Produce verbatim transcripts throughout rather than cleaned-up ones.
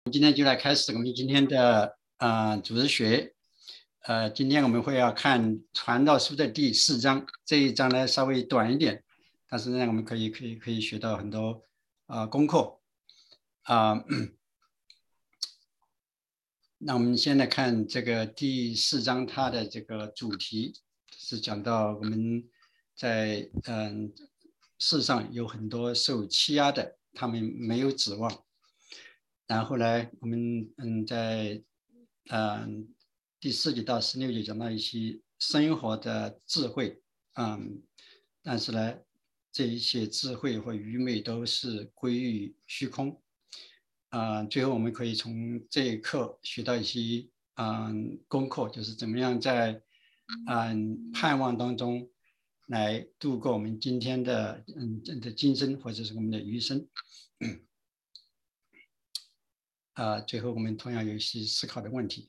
今天就来开始我们今天的呃组织学。呃，今天我们会要看传道书的第四章，这一章呢稍微短一点，但是呢我们可以可以可以学到很多啊、呃、功课啊、呃。那我们先来看这个第四章，它的这个主题是讲到我们在嗯、呃、世上有很多受欺压的，他们没有指望。然后呢，我们嗯在嗯第四节到十六节讲到一些生活的智慧，嗯，但是呢，这一些智慧和愚昧都是归于虚空。啊，最后我们可以从这一课学到一些嗯功课，就是怎么样在嗯盼望当中来度过我们今天的嗯的今生或者是我们的余生。啊、呃，最后我们同样有一些思考的问题。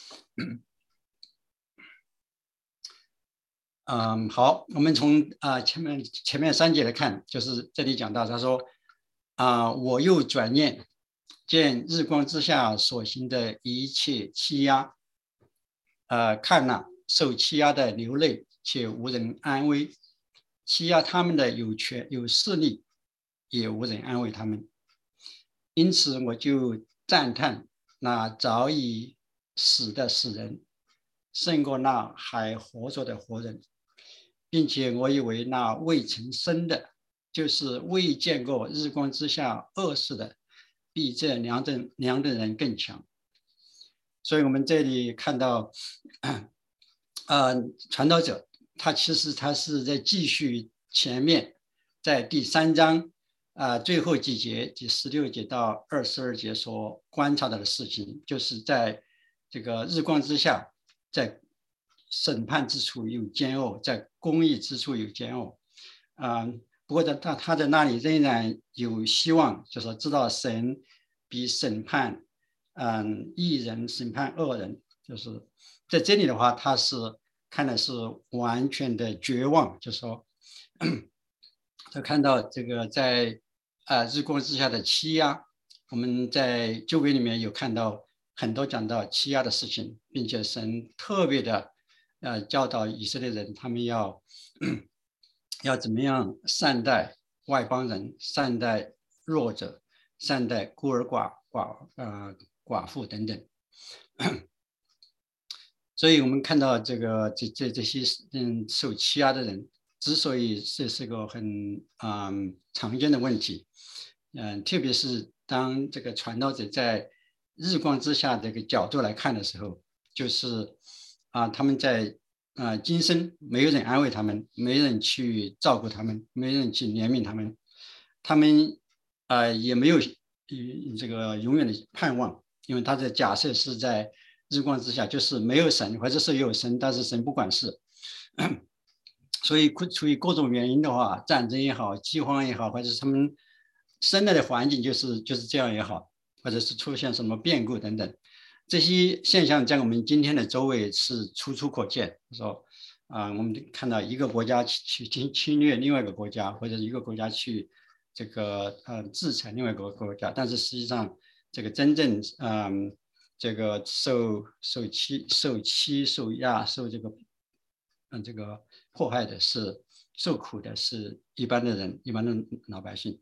嗯，好，我们从啊、呃、前面前面三节来看，就是这里讲到，他说啊、呃，我又转念见日光之下所行的一切欺压，呃，看了受欺压的流泪，且无人安慰；欺压他们的有权有势力，也无人安慰他们。因此，我就赞叹那早已死的死人，胜过那还活着的活人，并且我以为那未曾生的，就是未见过日光之下恶事的，比这两等两等人更强。所以我们这里看到，呃，传道者他其实他是在继续前面，在第三章啊、呃、最后几节，第十六节到二十二节所观察到的事情，就是在这个日光之下，在审判之处有奸恶，在公义之处有奸恶。啊、呃，不过在他他在那里仍然有希望，就是知道神比审判嗯义人审判恶人，就是在这里的话，他是看的是完全的绝望，就是说，他看到这个在啊、呃、日光之下的欺压，我们在旧约里面有看到很多讲到欺压的事情，并且神特别的呃教导以色列人，他们要要怎么样善待外邦人，善待弱者，善待孤儿寡寡呃寡妇等等。所以我们看到这个这这这些嗯受欺压的人，之所以这是个很嗯常见的问题，嗯，特别是当这个传道者在日光之下这个角度来看的时候，就是啊他们在啊今生没有人安慰他们，没人去照顾他们，没人去怜悯他们，他们啊也没有这个永远的盼望，因为他的假设是在日光之下，就是没有神，或者是有神，但是神不管事。所以出于各种原因的话，战争也好，饥荒也好，或者是他们生来的环境就是就是这样也好，或者是出现什么变故等等，这些现象在我们今天的周围是处处可见。说啊、呃，我们看到一个国家去侵侵略另外一个国家，或者一个国家去这个呃制裁另外一个国家，但是实际上这个真正嗯。这个受受欺、受欺、受压、受这个嗯这个迫害的是受苦的是一般的人，一般的老百姓。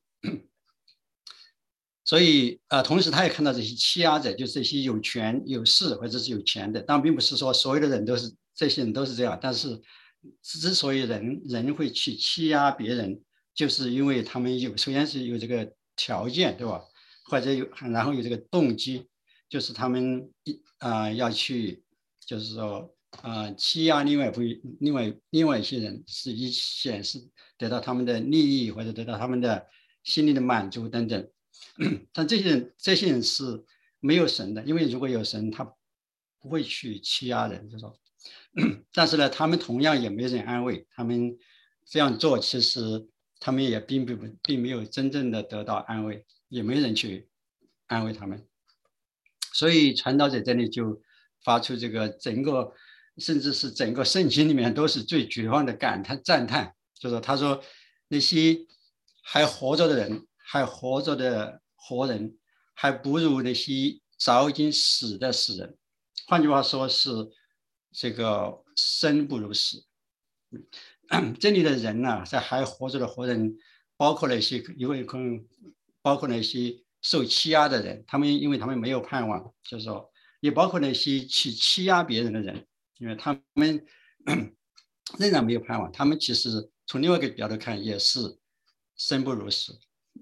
所以呃，同时他也看到这些欺压者，就是这些有权有势或者是有钱的。当然，并不是说所有的人都是这些人都是这样，但是之所以人人会去欺压别人，就是因为他们有首先是有这个条件，对吧？或者有然后有这个动机。就是他们啊、呃、要去，就是说啊、呃、欺压另外不另外另外一些人，是以显示得到他们的利益或者得到他们的心理的满足等等。但这些人这些人是没有神的，因为如果有神，他不会去欺压人，就说。但是呢，他们同样也没人安慰，他们这样做其实他们也并不并没有真正的得到安慰，也没人去安慰他们。所以传道者这里就发出这个整个，甚至是整个圣经里面都是最绝望的感叹赞叹，就是他说那些还活着的人，还活着的活人， 还不如那些早已经死的死人。换句话说是这个生不如死。这里的人呢、啊，在还活着的活人，包括那些因为可能包括那些受欺压的人，他们因为他们没有盼望，就是说，也包括那些去欺压别人的人，因为他们仍然没有盼望，他们其实从另外一个角度看也是生不如死。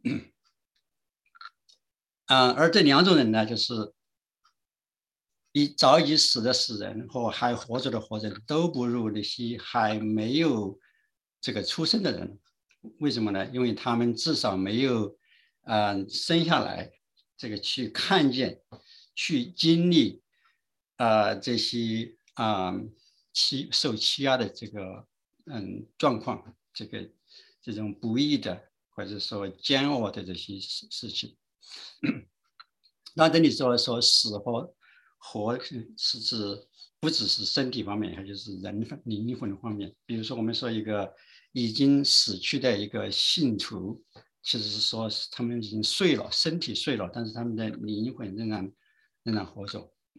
啊、而这两种人呢，就是已早已死的死人和还活着的活人，都不如那些还没有这个出生的人。为什么呢？因为他们至少没有呃生下来这个去看见、去经历呃这些啊、呃、欺受欺压的这个嗯状况，这个这种不义的或者说煎熬的这些事事情。那这里说说死和活是指不只是身体方面，还就是人灵魂方面。比如说，我们说一个已经死去的一个信徒，其实是说他们已经睡了，身体睡了，但是他们的灵魂仍然仍然活着。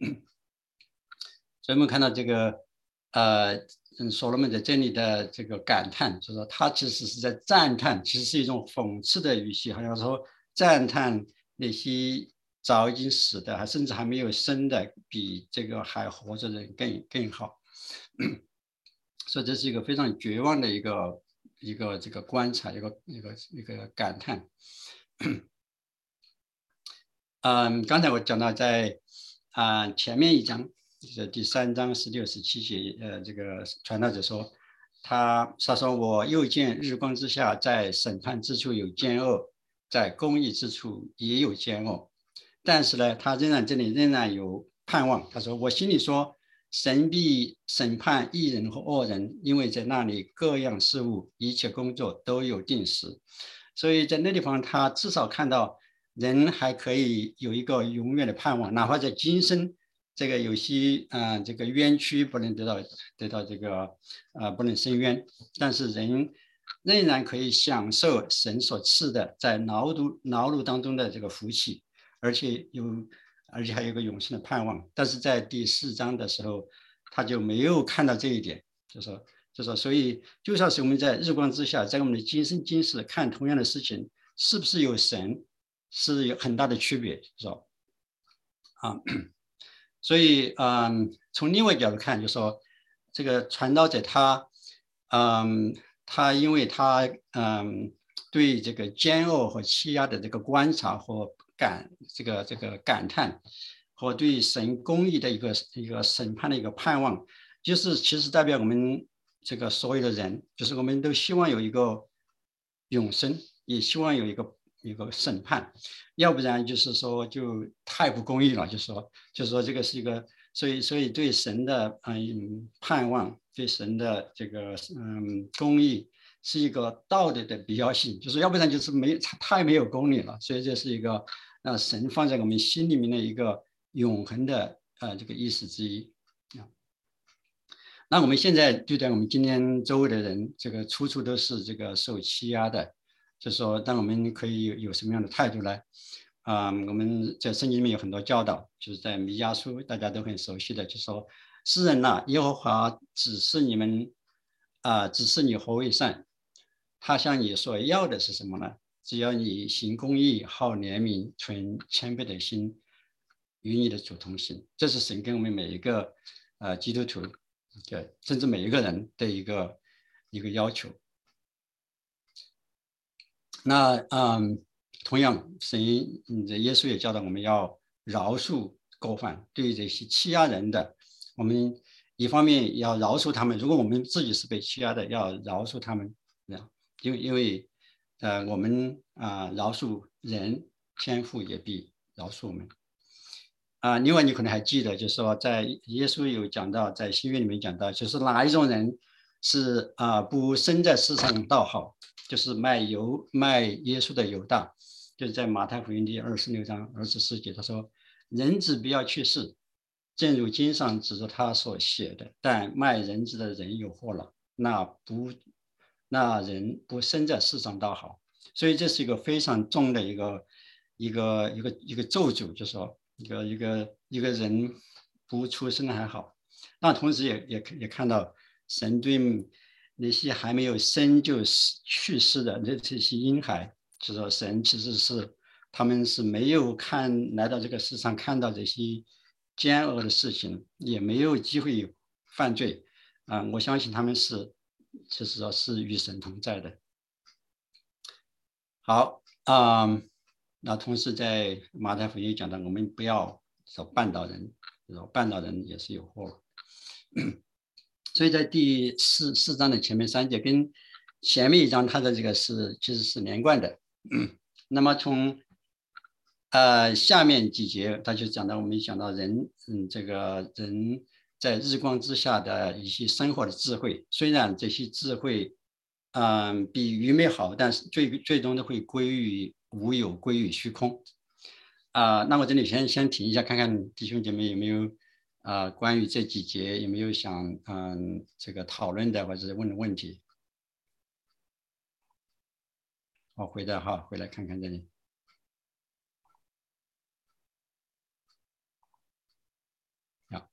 所以我们看到这个呃，嗯，所罗门在这里的这个感叹，就是说他其实是在赞叹，其实是一种讽刺的语气，好像说赞叹那些早已经死的，还甚至还没有生的，比这个还活着的人更更好。所以这是一个非常绝望的一个一个这个观察，一个一个一个感叹。嗯，刚才我讲到在啊、呃、前面一章，就是第三章十六、十七节，呃，这个传道者说，他他说我又见日光之下，在审判之处有奸恶，在公义之处也有奸恶，但是呢，他仍然这里仍然有盼望。他说我心里说，神必审判义人和恶人，因为在那里各样事物、一切工作都有定时。所以在那地方，他至少看到人还可以有一个永远的盼望，哪怕在今生这个有些啊、呃、这个冤屈不能得到得到这个啊、呃、不能伸冤，但是人仍然可以享受神所赐的在劳碌劳碌当中的这个福气，而且有而且还有一个永生的盼望。但是在第四章的时候，他就没有看到这一点，就说。就说，所以就算是我们在日光之下，在我们的今生今世看同样的事情，是不是有神，是有很大的区别，是吧？啊，所以嗯，从另外一个角度看，就说这个传道者他，嗯，他因为他嗯对这个奸恶和欺压的这个观察和感这个这个感叹，和对神公义的一个一个审判的一个盼望，就是其实代表我们这个所有的人，就是我们都希望有一个永生，也希望有一个一个审判，要不然就是说就太不公义了，就是说就是说这个是一个，所以所以对神的嗯盼望，对神的这个嗯公义是一个道德的必要性，就是要不然就是没太没有公理了，所以这是一个呃神放在我们心里面的一个永恒的呃这个意思之一。那我们现在对待我们今天周围的人，这个处处都是这个受欺压的，就是说，当我们可以有有什么样的态度呢？啊、我们在圣经里面有很多教导，就是在弥迦书大家都很熟悉的，就说诗人呐、耶和华指示你们啊、指示你何为善，他向你所要的是什么呢？只要你行公义、好怜悯、存谦卑的心，与你的主同行。这是神跟我们每一个呃基督徒。对，甚至每一个人的一个一个要求。那嗯，同样，神耶稣也教导我们要饶恕过犯，对这些欺压人的，我们一方面要饶恕他们，如果我们自己是被欺压的，要饶恕他们，因为因为呃，我们啊、呃、饶恕人，天父也必饶恕我们。啊，另外你可能还记得，就是说，在耶稣有讲到，在新约里面讲到，就是哪一种人是啊不生在世上倒好，就是卖犹卖耶稣的犹大，就是在马太福音第二十六章二十四节，他说：人子不要去世，正如经上指着他所写的，但卖人子的人有祸了，那不那人不生在世上倒好。所以这是一个非常重的一个一个一个一个咒诅，就是说一个一个一个人不出生还好，但同时也也也看到神对那些还没有生就去世的那这些婴孩，就是说神其实是他们是没有看来到这个世上看到这些奸恶的事情，也没有机会犯罪啊、呃，我相信他们是就是说是与神同在的。好啊、呃，那同时在马太福音讲的，我们不要说绊倒人，说绊倒人也是有祸。所以在第四四章的前面三节跟前面一章，它的这个是其实是连贯的。嗯、那么从呃下面几节，他就讲到我们讲到人，嗯，这个人在日光之下的一些生活的智慧，虽然这些智慧，嗯、呃，比愚昧好，但是最最终都会归于无有，归于虚空。啊、呃，那我这里先先停一下，看看弟兄姐妹有没有啊、呃，关于这几节有没有想嗯、呃、这个讨论的或者是问的问题？好，回来哈，回来看看这里。啊，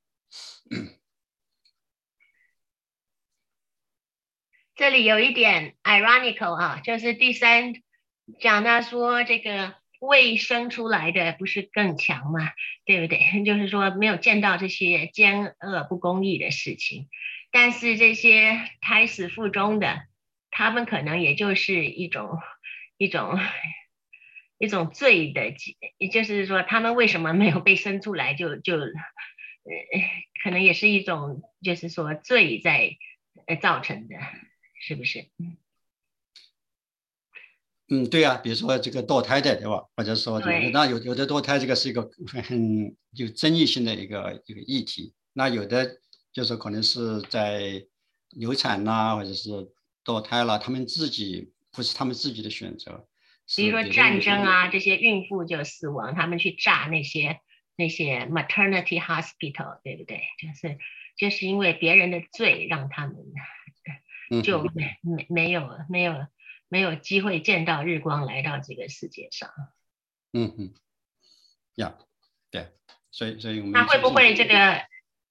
这里有一点 ironical 啊，就是第三讲到说这个未生出来的不是更强吗？对不对？就是说没有见到这些奸恶不公义的事情，但是这些胎死腹中的，他们可能也就是一种一种一种罪的，也就是说他们为什么没有被生出来就，就呃可能也是一种就是说罪在呃造成的。是不是？ 嗯，对啊，比如说这个堕胎的，对吧？或者说这个， 对， 那有有的堕胎这个是一个很有争议性的一个一个议题。那有的就是可能是在流产啦，或者是堕胎啦，他们自己不是他们自己的选择， 比如是别人的说战选择。 争啊，这些孕妇就死亡，他们去炸那些那些 maternity hospital，对不对？就是就是因为别人的罪，让他们就嗯哼， 没没没有没有没有机会见到日光，来到这个世界上。 嗯哼，呀，对，所以所以我那会不们相信， 会这个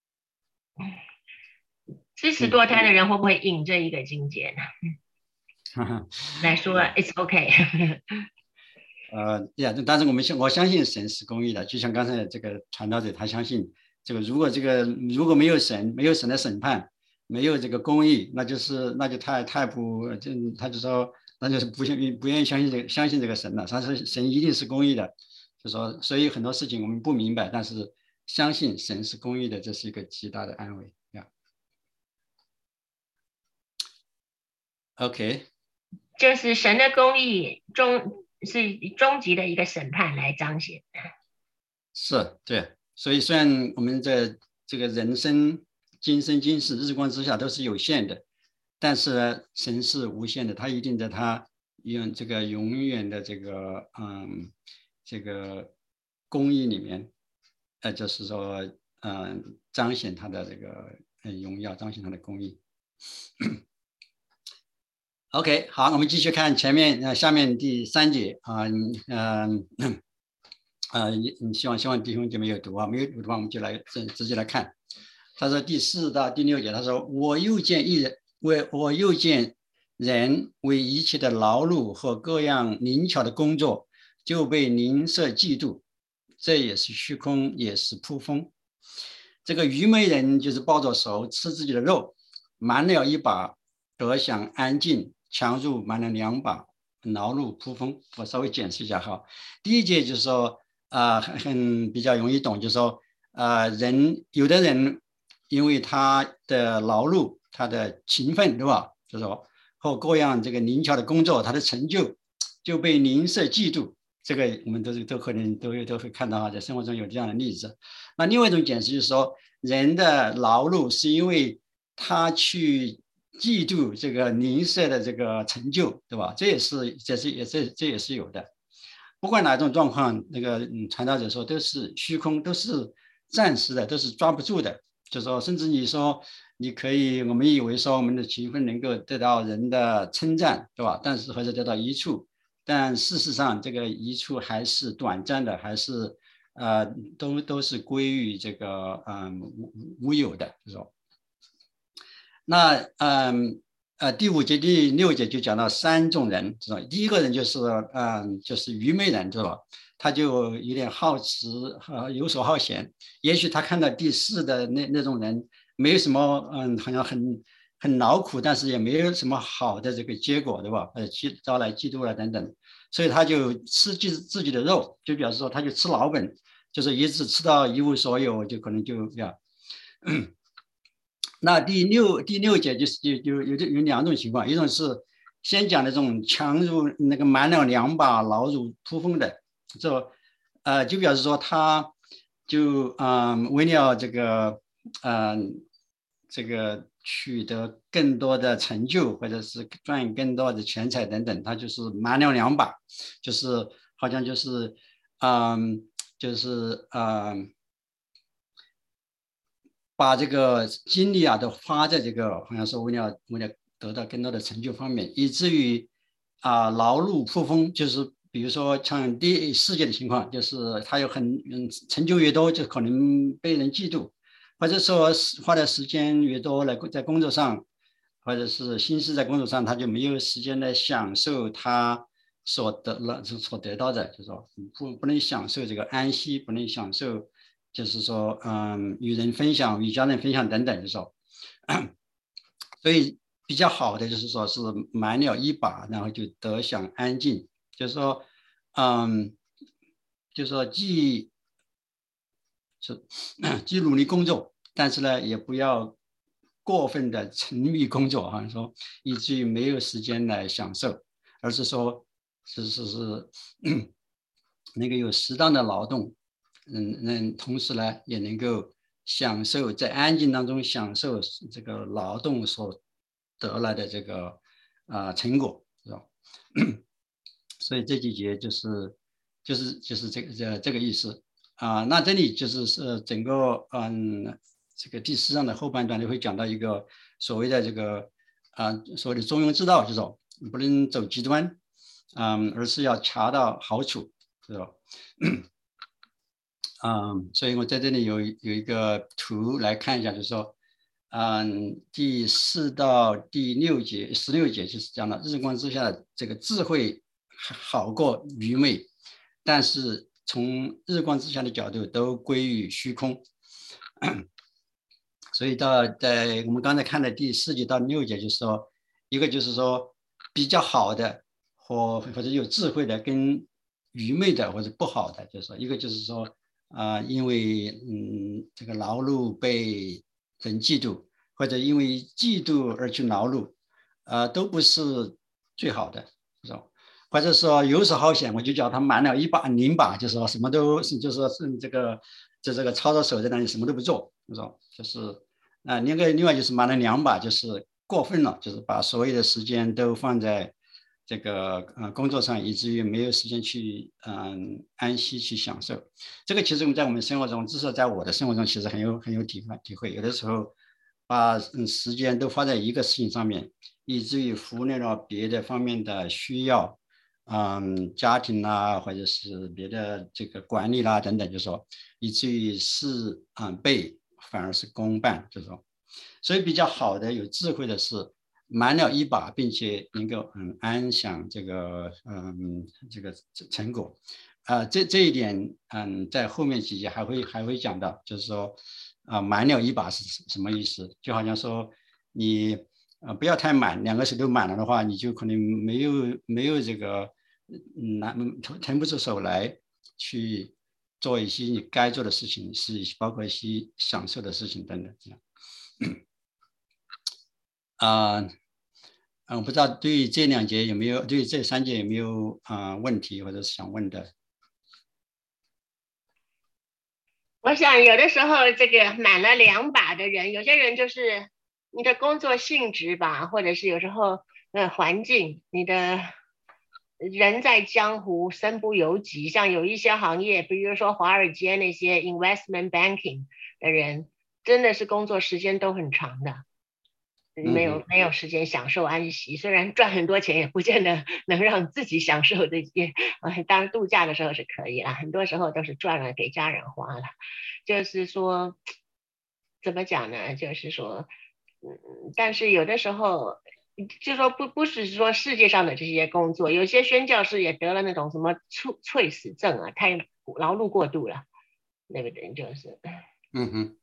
支持嗯， 堕胎的人会不会引这一个境界呢？ 哈哈， 来说呀。 it's okay。 呃，呀，但是我们相我相信神是公义的，就像刚才这个传道者，他相信这个，如果这个如果没有神，没有神的审判，没有这个公义，那就是那就太太不，就他就说那就是不愿不愿意相信这个相信这个神了。他说神一定是公义的，就说所以很多事情我们不明白，但是相信神是公义的，这是一个极大的安慰呀。OK， 就是神的公义终是终极的一个审判来彰显。 是对，所以虽然我们在这个人生今生今世日光之下都是有限的，但是呢，神是无限的，他一定在他用这个永远的这个嗯这个公义里面，呃，就是说嗯彰显他的这个嗯荣耀，彰显他的公义。OK，好，我们继续看前面呃下面第三节啊，嗯。呃啊，你你希望希望弟兄姐妹有读啊，没有读的话，我们就来直直接来看。他说第四到第六节，他说我又见一人为我又见人为一切的劳碌和各样灵巧的工作，就被邻舍嫉妒，这也是虚空，也是扑风。这个愚昧人就是抱着手吃自己的肉，满了一把，得享安静；强入满了两把，劳碌扑风。我稍微解释一下哈。第一节就是说。啊、呃，很比较容易懂，就是说，呃，人有的人因为他的劳碌、他的勤奋，对吧？就是说，和各样这个灵巧的工作，他的成就就被邻舍嫉妒。这个我们都是都可能都都会看到啊，在生活中有这样的例子。那另外一种解释就是说，人的劳碌是因为他去嫉妒这个邻舍的这个成就，对吧？这也是这是也是这也是有的。不管哪种状况，那个嗯，传道者说都是虚空，都是暂时的，都是抓不住的。就说，甚至你说你可以，我们以为说我们的勤奋能够得到人的称赞，对吧？但是或者得到益处， 但事实上这个益处还是短暂的，还是呃都都是归于这个嗯无无有的，是吧？那嗯呃第五节第六节就讲到三种人，知道第一个人就是嗯就是愚昧人，知道他就有点好奇和游手好闲，也许他看到第四的那那种人没有什么嗯好像很很劳苦，但是也没有什么好的这个结果，对吧？呃，嫉招来嫉妒了等等，所以他就吃自自己的肉，就表示说他就吃老本，就是一直吃到一无所有，就可能就要。那第六第六节就是就就有有两种情况，一种是先讲的这种强如那个满了两把，牢如扑风的，这呃就表示说他就嗯、呃、为了这个嗯、呃、这个取得更多的成就，或者是赚更多的钱财等等，他就是满了两把，就是好像就是嗯就是嗯。把这个精力啊都花在这个好像是为了为了得到更多的成就方面，以至于啊劳碌扑风，就是比如说像第四届的情况，就是他有很嗯成就越多，就可能被人嫉妒，或者说花的时间越多来在工作上，或者是心思在工作上，他就没有时间来享受他所得了所得到的，就是说不不能享受这个安息，不能享受。就是说，嗯，与人分享、与家人分享等等，就是说，所以比较好的就是说是满了一把，然后就得享安静，就是说，嗯，就是说既是既努力工作，但是呢，也不要过分的沉迷工作，好像说以至于没有时间来享受，而是说，是是是，那个有适当的劳动。嗯嗯，同时呢，也能够享受在安静当中享受这个劳动所得来的这个啊、呃、成果，是吧？所以这几节就是就是就是这个这这个意思啊、呃。那这里就是是整个嗯这个第四章的后半段就会讲到一个所谓的这个啊、呃、所谓的中庸之道，就是说不能走极端，嗯，而是要恰到好处，是吧？嗯，所以我在这里有有一个图来看一下，就是说，嗯，第四到第六节、十六节就是讲了日光之下的这个智慧好过愚昧，但是从日光之下的角度都归于虚空。所以到在我们刚才看的第四节到六节，就是说，一个就是说比较好的或或者有智慧的，跟愚昧的或者不好的，就是说一个就是说啊、呃，因为嗯这个劳碌被人嫉妒，或者因为嫉妒而去劳碌，呃，都不是最好的，是吧？或者说游手好闲，我就叫他满了一把零把，就是说什么都是，就是说是这个就这个操着手在那里什么都不做，是吧？就是啊，另外另外就是满了两把，就是过分了，就是把所有的时间都放在这个呃工作上，以至于没有时间去嗯安息去享受。这个其实我们在我们生活中，至少在我的生活中，其实很有很有体会体会。有的时候把嗯时间都花在一个事情上面，以至于忽略了别的方面的需要。嗯，家庭啦，或者是别的这个管理啦等等，就说以至于事嗯倍反而是功半这种，所以比较好的有智慧的是满了一把，并且能够嗯安享这个嗯这个成果啊、呃，这这一点嗯在后面几节还会还会讲到，就是说啊、呃、满了一把是什么意思？就好像说你呃不要太满，两个手都满了的话，你就可能没有没有这个拿腾不出手来去做一些你该做的事情，是包括一些享受的事情等等这样。啊、呃，嗯，我不知道对这两节有没有，对这三节有没有啊、呃、问题或者是想问的？ 我想有的时候这个满了两把的人，有些人就是你的工作性质吧，或者是有时候呃环境，你的人在江湖身不由己。像有一些行业，比如说华尔街那些 investment banking 的人，真的是工作时间都很长的。 没有没有时间享受安息，虽然赚很多钱，也不见得能让自己享受这些。呃，当然度假的时候是可以啦，很多时候都是赚了给家人花了。就是说，怎么讲呢？就是说，嗯，但是有的时候，就说不不是说世界上的这些工作，有些宣教士也得了那种什么猝猝死症啊，太劳碌过度了，对不对？就是， 嗯哼，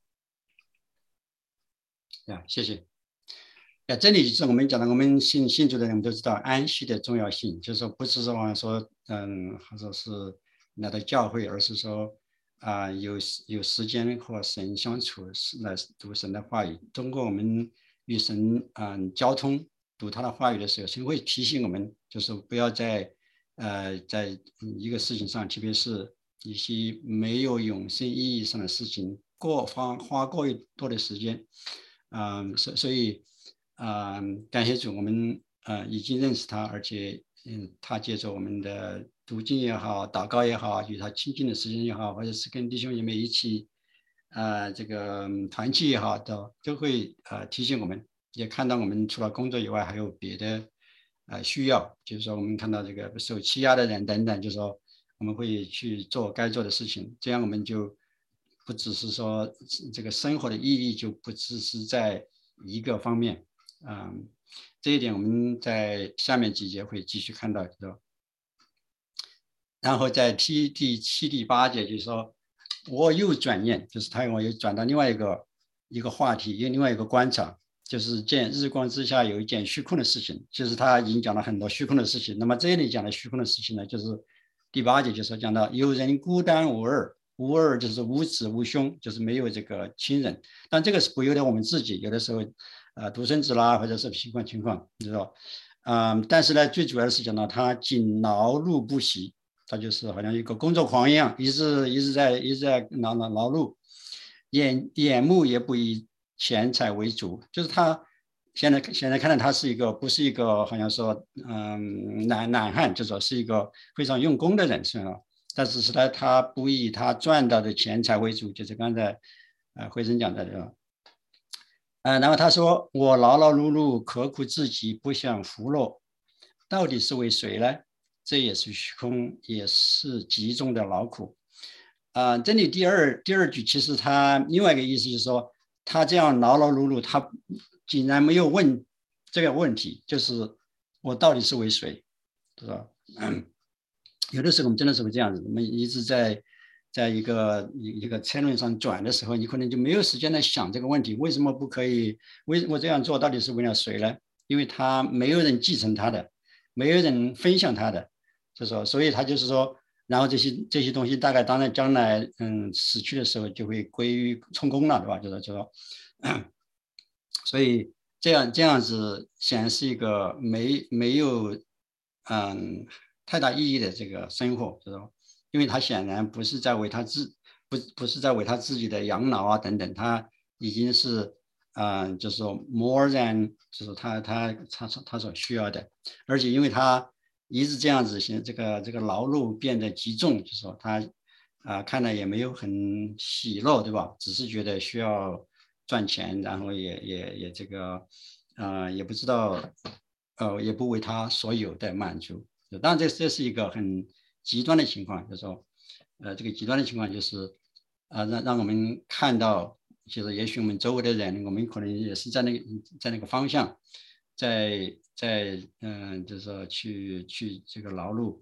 呀，谢谢。呀，这里就是我们讲的，我们信信主的人都知道安息的重要性，就是说不是说说嗯，或者是来到教会，而是说啊、呃、有有时间和神相处，来读神的话语。通过我们与神嗯、呃、交通，读他的话语的时候，神会提醒我们，就是不要在呃在一个事情上，特别是一些没有永生意义上的事情，过花花过多的时间，嗯、呃，所所以。啊、呃，感谢主，我们呃已经认识他，而且嗯，他借着我们的读经也好，祷告也好，与他亲近的时间也好，或者是跟弟兄姐妹一起呃这个团契也好，都都会呃提醒我们，也看到我们除了工作以外，还有别的呃需要，就是说我们看到这个受欺压的人等等，就是说我们会去做该做的事情，这样我们就不只是说这个生活的意义就不只是在一个方面。嗯，这一点我们在下面几节会继续看到，是吧？然后在第第七、第八节就是说，我又转念，就是他我又转到另外一个一个话题，另外一个观察，就是见日光之下有一件虚空的事情，就是他已经讲了很多虚空的事情。那么这里讲的虚空的事情呢，就是第八节就是讲到有人孤单无二，无二就是无子无兄，就是没有这个亲人。但这个是不由得我们自己，有的时候。呃，独生子啦，或者是情况情况，你知道，嗯，但是呢，最主要的是讲呢，他仅劳碌不息，他就是好像一个工作狂一样，一直一直在一直在劳劳劳碌，眼眼目也不以钱财为主，就是他现在现在看到他是一个不是一个好像说嗯懒懒汉，就说是一个非常用功的人，是吧？但是是呢，他不以他赚到的钱财为主，就是刚才呃慧生讲的，对吧？呃，然后他说：“我劳劳碌碌，刻苦自己，不享福乐，到底是为谁呢？这也是虚空，也是极重的劳苦。”啊、呃，这里第二第二句其实他另外一个意思就是说，他这样劳劳碌碌，他竟然没有问这个问题，就是我到底是为谁，是吧？嗯，有的时候我们真的是会这样子，我们一直在。在一个一个车轮上转的时候，你可能就没有时间来想这个问题，为什么不可以？为我这样做到底是为了谁呢？因为他没有人继承他的，没有人分享他的，就说，所以他就是说，然后这些这些东西大概当然将来嗯死去的时候就会归于充公了，对吧？就说就说，所以这样这样子显然是一个没没有嗯太大意义的这个生活，知道吧？因为他显然不是在为他自不不是在为他自己的养老啊等等，他已经是嗯、呃、就是说 more than 就是他他他他所需要的，而且因为他一直这样子，现这个这个劳碌变得极重，就是说他啊、呃、看来也没有很喜乐，对吧？只是觉得需要赚钱，然后也也也这个呃也不知道呃也不为他所有的满足。当然这这是一个很极端的情况，就是说，呃，这个极端的情况就是，呃，让让我们看到，就是也许我们周围的人，我们可能也是在那个在那个方向，在在嗯、呃，就是说去去这个劳碌，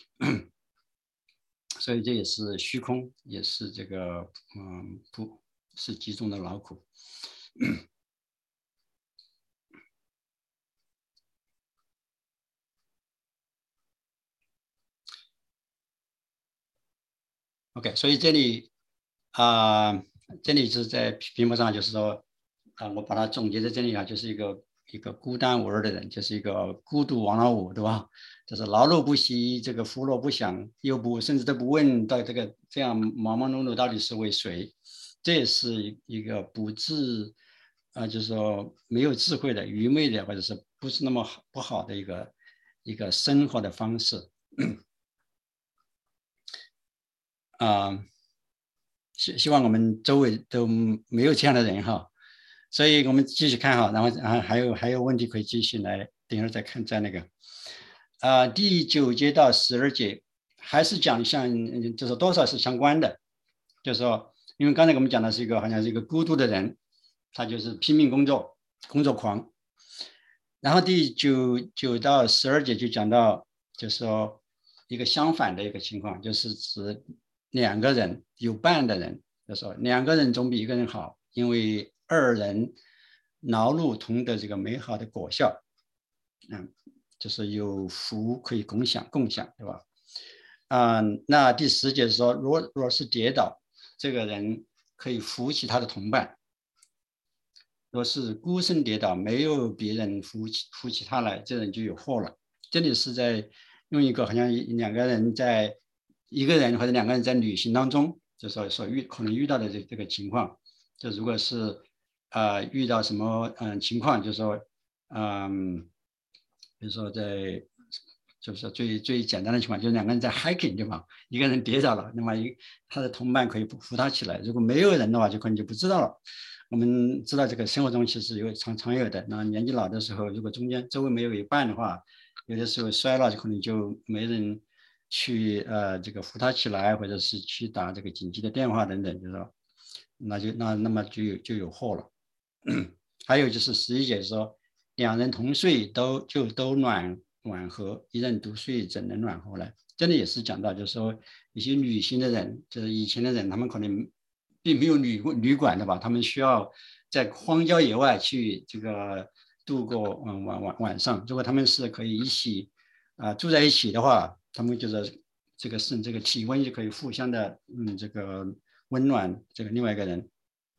所以这也是虚空，也是这个嗯不是集中的劳苦。OK，所以这里啊、呃这里是在屏幕上，就是说啊、呃我把它总结在这里啊，就是一个一个孤单无二的人，就是一个孤独王老五，对吧？就是劳碌不息，这个福乐不享，又不甚至都不问到这个这样忙忙碌碌到底是为谁，这也是一个不智啊、呃就是说没有智慧的、愚昧的，或者是不是那么好不好的一个一个生活的方式啊。呃希希望我们周围都没有这样的人哈。 所以我们继续看哈，然后啊还有还有问题可以继续来，等一会儿再看在那个啊、呃、第九节到十二节还是讲像就是多少是相关的，就是说因为刚才我们讲的是一个好像是一个孤独的人，他就是拼命工作工作狂，然后第九九到十二节就讲到就是说一个相反的一个情况，就是指两个人有伴的人，就是说两个人总比一个人好，因为二人劳碌同得这个美好的果效，嗯，就是有福可以共享共享，对吧？啊、嗯，那第十节说，若若是跌倒，这个人可以扶起他的同伴；若是孤身跌倒，没有别人扶起扶起他来，这人就有祸了。这里是在用一个好像两个人在一个人或者两个人在旅行当中，就说所遇可能遇到的这这个情况，就如果是呃遇到什么嗯、呃、情况，就是说嗯，比如说在就是说最最简单的情况，就是两个人在 hiking 对吧？一个人跌倒了，那么一他的同伴可以扶他起来。如果没有人的话，就可能就不知道了。我们知道这个生活中其实有常常有的，那年纪老的时候，如果中间周围没有一伴的话，有的时候摔了就可能就没人去呃这个扶他起来，或者是去打这个紧急的电话等等，就是说，那就那那么就有就有祸了。还有就是十一节说，两人同睡都就都暖暖和，一人独睡怎能暖和呢？这里也是讲到，就是说一些旅行的人，就是以前的人，他们可能并没有旅旅馆的吧，他们需要在荒郊野外去这个度过嗯晚晚晚上。如果他们是可以一起啊、呃、住在一起的话，他们就是这个是这个体温就可以互相的嗯这个温暖这个另外一个人。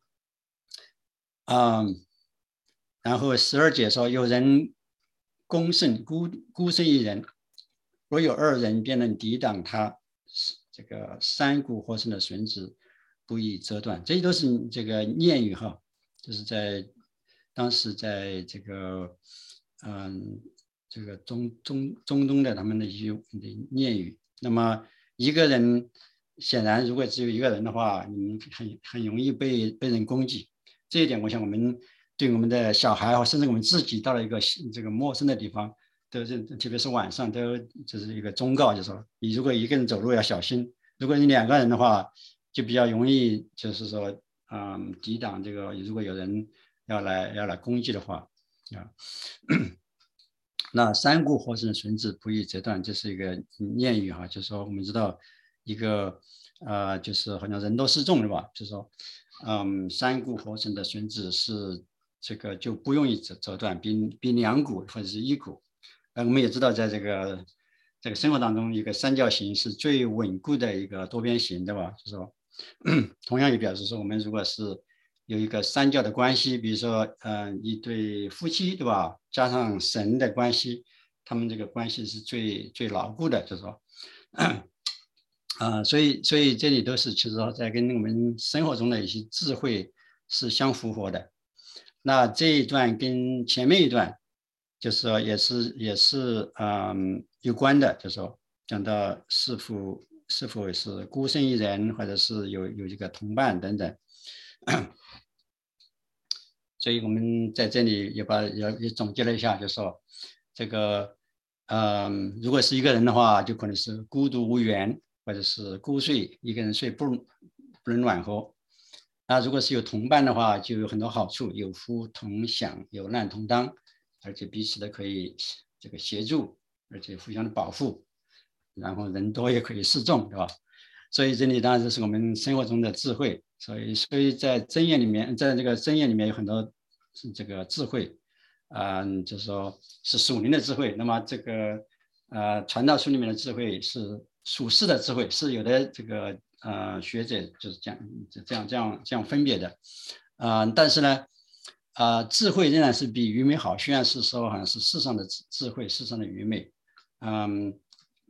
嗯，然后十二节说，有人攻胜孤孤身一人，若有二人便能抵挡他，这个三股获胜的绳子不易折断。这些都是这个谚语哈，就是在当时在这个嗯这个中中中东的他们的一些谚语。那么一个人显然如果只有一个人的话，你们很很容易被被人攻击。这一点，我想我们对我们的小孩或甚至我们自己到了一个这个陌生的地方，都是特别是晚上都就是一个忠告，就是说你如果一个人走路要小心，如果你两个人的话，就比较容易就是说嗯抵挡这个如果有人要来要来攻击的话啊。那三顾获胜，绳子不易折断，这是一个谚语哈，就是说我们知道一个呃，就是好像人多势众是吧？就是说，嗯，三股合成的绳子是这个就不容易折折断，比比两股或者是一股。呃，我们也知道，在这个这个生活当中，一个三角形是最稳固的一个多边形，对吧？就是说，同样也表示说，我们如果是有一个三角的关系，比如说，嗯、呃，一对夫妻，对吧？加上神的关系，他们这个关系是最最牢固的，就是说。啊、呃，所以所以这里都是其实说在跟我们生活中的一些智慧是相符合的。那这一段跟前面一段就是说也是也是嗯有关的，就是说讲到是否是否是孤身一人，或者是有有一个同伴等等。所以我们在这里也把也也总结了一下，就说这个嗯，如果是一个人的话，就可能是孤独无援。或者是孤睡，一个人睡不不能暖和。那如果是有同伴的话，就有很多好处，有福同享，有难同当，而且彼此的可以这个协助，而且互相的保护，然后人多也可以示众，对吧？所以这里当然这是我们生活中的智慧。所以，所以在箴言里面，在这个箴言里面有很多这个智慧，啊、呃，就是说是属灵的智慧。那么这个呃传道书里面的智慧是属世的智慧，是有的这个呃学者就是这样这样这样这样分别的，啊、呃，但是呢，啊、呃，智慧仍然是比愚昧好，虽然是说好像是世上的智慧，世上的愚昧，嗯，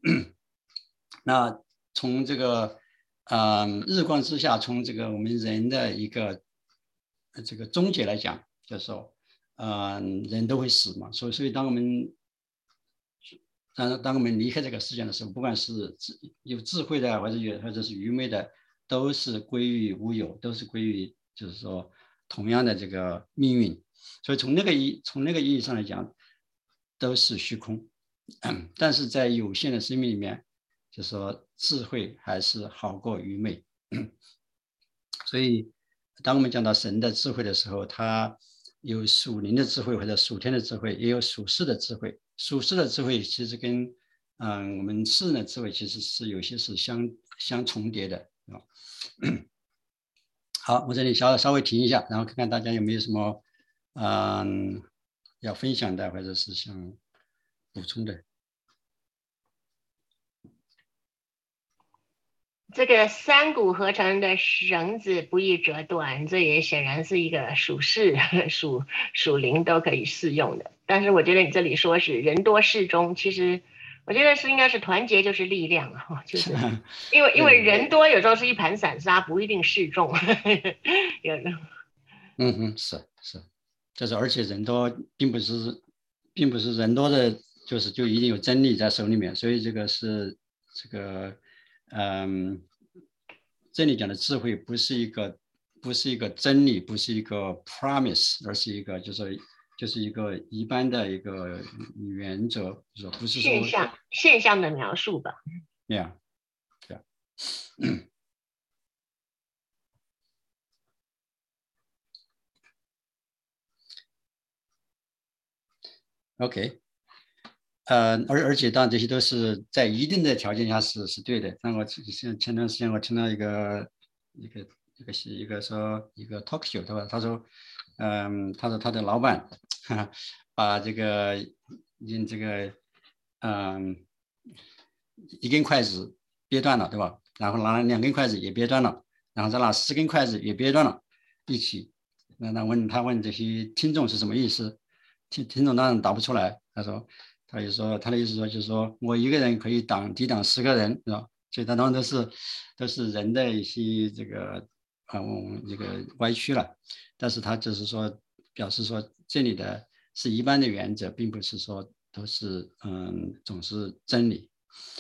那从这个嗯日光之下，从这个我们人的一个这个终结来讲，就是说，嗯，人都会死嘛，所以所以当我们当当我们离开这个世界的时候，不管是有智慧的，或者有或者是愚昧的，都是归于无有，都是归于就是说同样的这个命运。所以从那个意从那个意义上来讲，都是虚空。嗯，但是在有限的生命里面，就说智慧还是好过愚昧。嗯，所以当我们讲到神的智慧的时候，他有属灵的智慧或者属天的智慧，也有属世的智慧。属世的智慧其实跟嗯我们世人的智慧其实是有些是相相重叠的。好，我这里稍稍微停一下，然后看看大家有没有什么嗯要分享的或者是想补充的。 这个三股合成的绳子不易折断，这也显然是一个属世、属属灵都可以适用的。但是我觉得你这里说是人多势众，其实我觉得是应该是团结就是力量啊，就是因为因为人多有时候是一盘散沙，不一定适众。有的， 嗯嗯，是是，就是而且人多并不是并不是人多的，就是就一定有真理在手里面，所以这个是这个嗯，这里讲的智慧不是一个不是一个真理，不是一个 promise， 而是一个就是就是一个一般的一个原则，就是不是说现象现象的描述吧。 yeah yeah OK。呃，而而且当然这些都是在一定的条件下是是对的。但我前前段时间我听到一个一个一个一个说一个 talk show， 对吧？他说，嗯，他说他的老板哈把这个用这个嗯一根筷子憋断了，对吧？然后拿两根筷子也憋断了，然后再拿四根筷子也憋断了，一起。那那问他问这些听众是什么意思？听听众当然答不出来。他说。他就说，他的意思说，就是说我一个人可以挡抵挡十个人，是吧？所以他当然都是都是人的一些这个啊，嗯，这个歪曲了。但是他就是说，表示说这里的是一般的原则，并不是说都是嗯总是真理。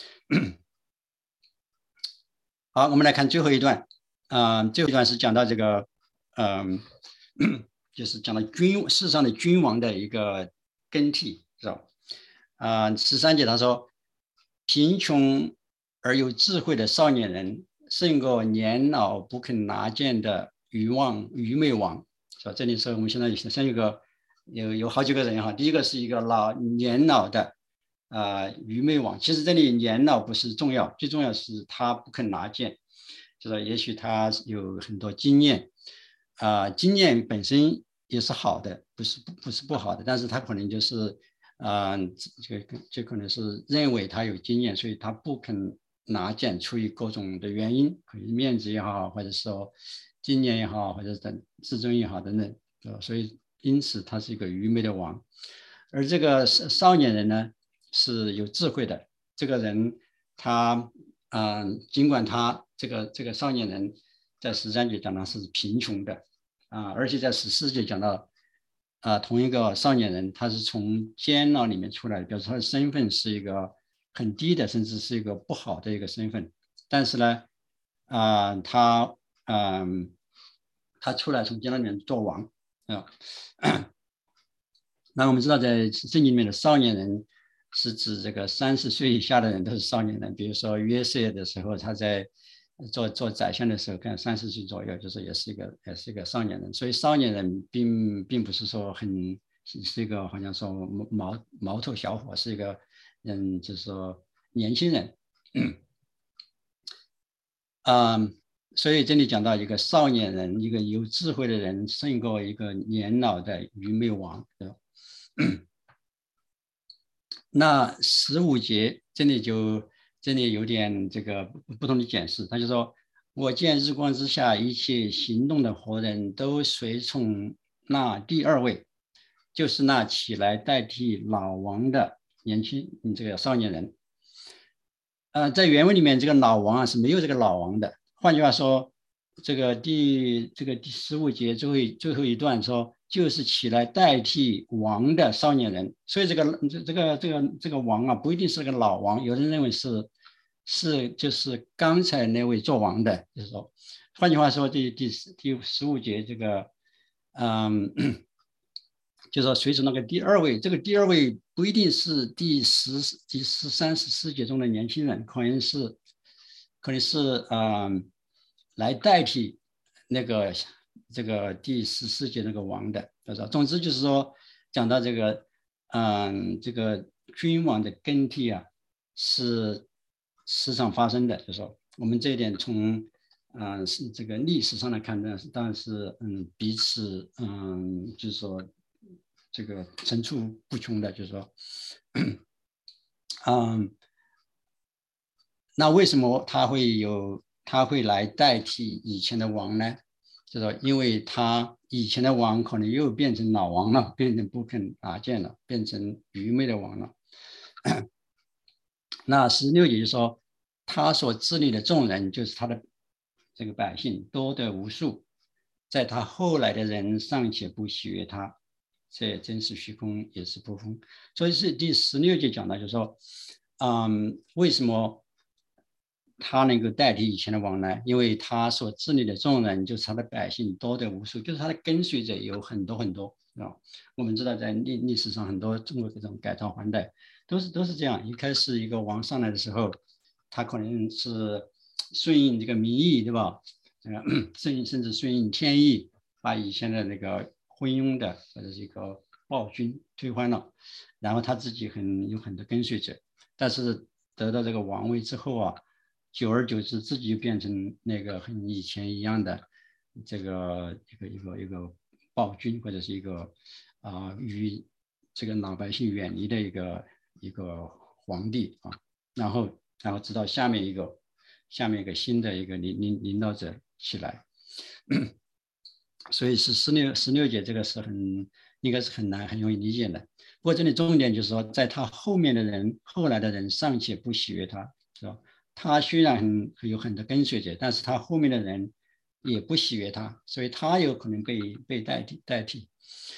好，我们来看最后一段，嗯、呃，最后一段是讲到这个，嗯、呃，就是讲到君世上的君王的一个更替，是吧？啊，十三节他说，贫穷而有智慧的少年人，胜过年老不肯拿剑的愚妄愚昧王。是吧？这里是我们现在像一个有有好几个人哈。第一个是一个老年老的啊、呃、愚昧王。其实这里年老不是重要，最重要是他不肯拿剑，就是也许他有很多经验啊、呃，经验本身也是好的，不是不是不好的，但是他可能就是。啊、呃，就就可能是认为他有经验，所以他不肯拿剑，出于各种的原因，可能面子也好，或者说经验也好，或者等自尊也好等等，呃，所以因此他是一个愚昧的王。而这个少年人呢是有智慧的，这个人他嗯、呃，尽管他这个这个少年人在十三节讲到是贫穷的啊、呃，而且在十四节讲到。啊、呃，同一个少年人，他是从监牢里面出来的，表示他的身份是一个很低的，甚至是一个不好的一个身份。但是呢，啊、呃，他，嗯、呃，他出来从监牢里面做王啊。那我们知道，在圣经里面的少年人是指这个三十岁以下的人都是少年人。比如说约瑟的时候，他在做做宰相的时候，看三十岁左右，就是也是一个也是一个少年人。所以少年人并并不是说很是一个好像说毛毛头小伙，是一个嗯，就是说年轻人。嗯，所以这里讲到一个少年人，一个有智慧的人胜过一个年老的愚昧王，对吧？那十五节这里就这里有点这个不同的解释，他就说：我见日光之下一切行动的活人都随从那第二位，就是那起来代替老王的年轻这个少年人。呃，在原文里面，这个老王啊是没有这个老王的。换句话说，这个第这个第十五节最后最后一段说，就是起来代替王的少年人。所以这个这这个这个这个王啊，不一定是个老王，有人认为是是就是刚才那位做王的，就是说，换句话说，第第第十五节这个嗯，就说随着那个第二位，这个第二位不一定是第十、第十三、十四节中的年轻人，可能是可能是嗯来代替那个这个第十四节那个王的，就是总之就是说讲到这个嗯这个君王的更替啊是时常发生的，就是说我们这一点从嗯、呃，是这个历史上来看呢，当然是嗯彼此嗯就是说这个层出不穷的，就是说嗯，那为什么他会有他会来代替以前的王呢？就是说因为他以前的王可能又变成老王了，变成不肯拔剑了，变成愚昧的王了。那十六节就说他所治理的众人，就是他的这个百姓多得无数，在他后来的人尚且不喜悦他，这真是虚空，也是不空。所以是第十六节讲到，就是说，嗯，为什么他能够代替以前的王呢？因为他所治理的众人，就是他的百姓多得无数，就是他的跟随者有很多很多啊。我们知道，在历历史上很多中国这种改朝换代，都是都是这样。一开始一个王上来的时候，他可能是顺应这个民意，对吧？顺应甚至顺应天意，把以前的那个昏庸的或者是一个暴君推翻了，然后他自己很有很多跟随者，但是得到这个王位之后啊，久而久之自己就变成那个和以前一样的这个一个一个一个暴君，或者是一个啊、呃、与这个老百姓远离的一个一个皇帝啊，然后然后直到下面一个下面一个新的一个领领领导者起来，所以是十六十六节这个是很应该是很难很容易理解的。不过这里重点就是说，在他后面的人后来的人尚且不喜悦他，是吧？他虽然很有很多跟随者，但是他后面的人也不喜悦他，所以他有可能被被代替代替。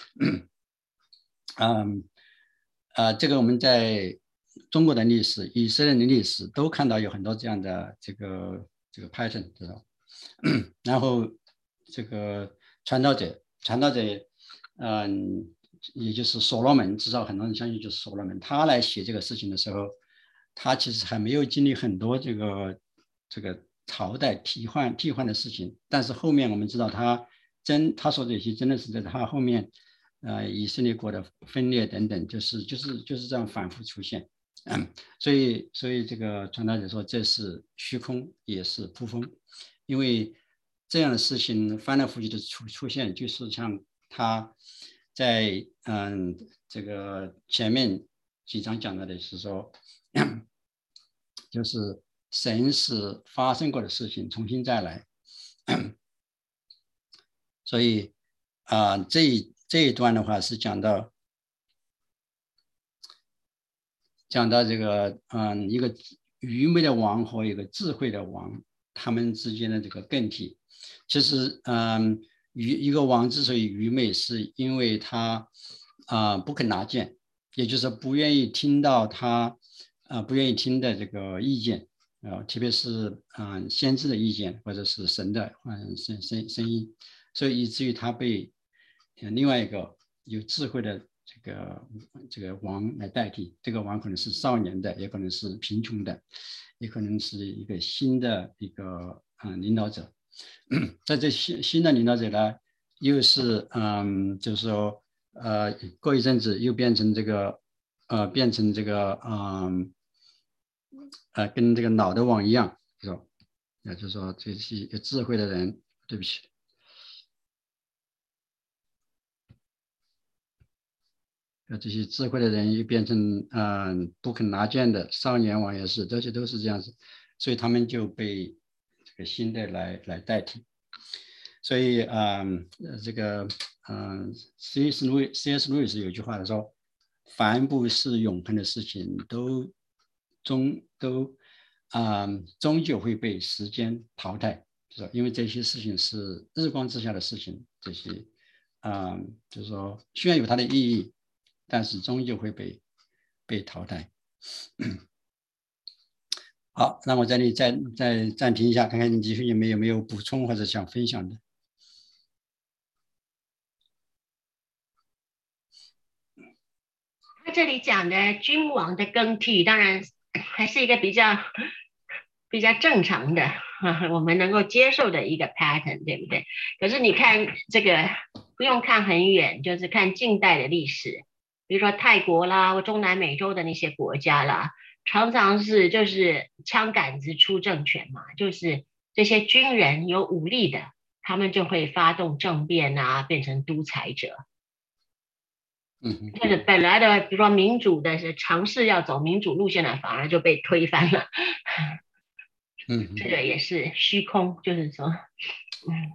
嗯，啊，这个我们在中国的历史、以色列的历史都看到有很多这样的这个这个 pattern，知道？然后这个传道者，传道者，嗯，也就是所罗门，至少很多人相信就是所罗门，他来写这个事情的时候，他其实还没有经历很多这个这个朝代替换替换的事情，但是后面我们知道他真他说这些真的是在他后面。呃，以色列国的分裂等等，就是就是就是这样反复出现，嗯，所以所以这个传道者说这是虚空，也是扑风，因为这样的事情翻来覆去的出出现，就是像他在嗯这个前面几章讲到的是说，就是神使发生过的事情重新再来，所以啊、呃、这一这一段的话是讲到。讲到这个，嗯，一个愚昧的王和一个智慧的王，他们之间的这个更替，其实，嗯，愚一个王之所以愚昧，是因为他啊、呃、不肯拿剑，也就是不愿意听到他啊、呃、不愿意听的这个意见啊、呃，特别是啊、呃、先知的意见或者是神的嗯声声声音，所以以至于他被另外一个有智慧的。这个这个王来代替，这个王可能是少年的，也可能是贫穷的，也可能是一个新的一个嗯领导者。在这新新的领导者呢，又是嗯，就是说呃，过一阵子又变成这个呃，变成这个嗯呃，跟这个老的王一样，是吧？也就是说，这些有智慧的人，对不起。呃，这些智慧的人又变成嗯、呃、不肯拿剑的少年王也是，这些都是这样子，所以他们就被这个新的来来代替。所以嗯、呃，这个嗯，C S 路 C S 路易斯有句话说，凡不是永恒的事情，都终都啊、呃、终究会被时间淘汰，是吧？因为这些事情是日光之下的事情，这些啊、呃，就是说虽然有它的意义。但是终究会被被淘汰。好，那我这里再再暂停一下，看看你继续有没有没有补充或者想分享的。 这里讲的君王的更替，当然还是一个比较比较正常的，我们能够接受的一个 pattern， 对不对？可是你看这个，不用看很远，就是看近代的历史，比如说泰国啦，或中南美洲的那些国家啦，常常是就是枪杆子出政权嘛，就是这些军人有武力的，他们就会发动政变啊，变成独裁者。 嗯就是本来的，比如说民主的是尝试要走民主路线的，反而就被推翻了。 嗯这个也是虚空，就是说，嗯，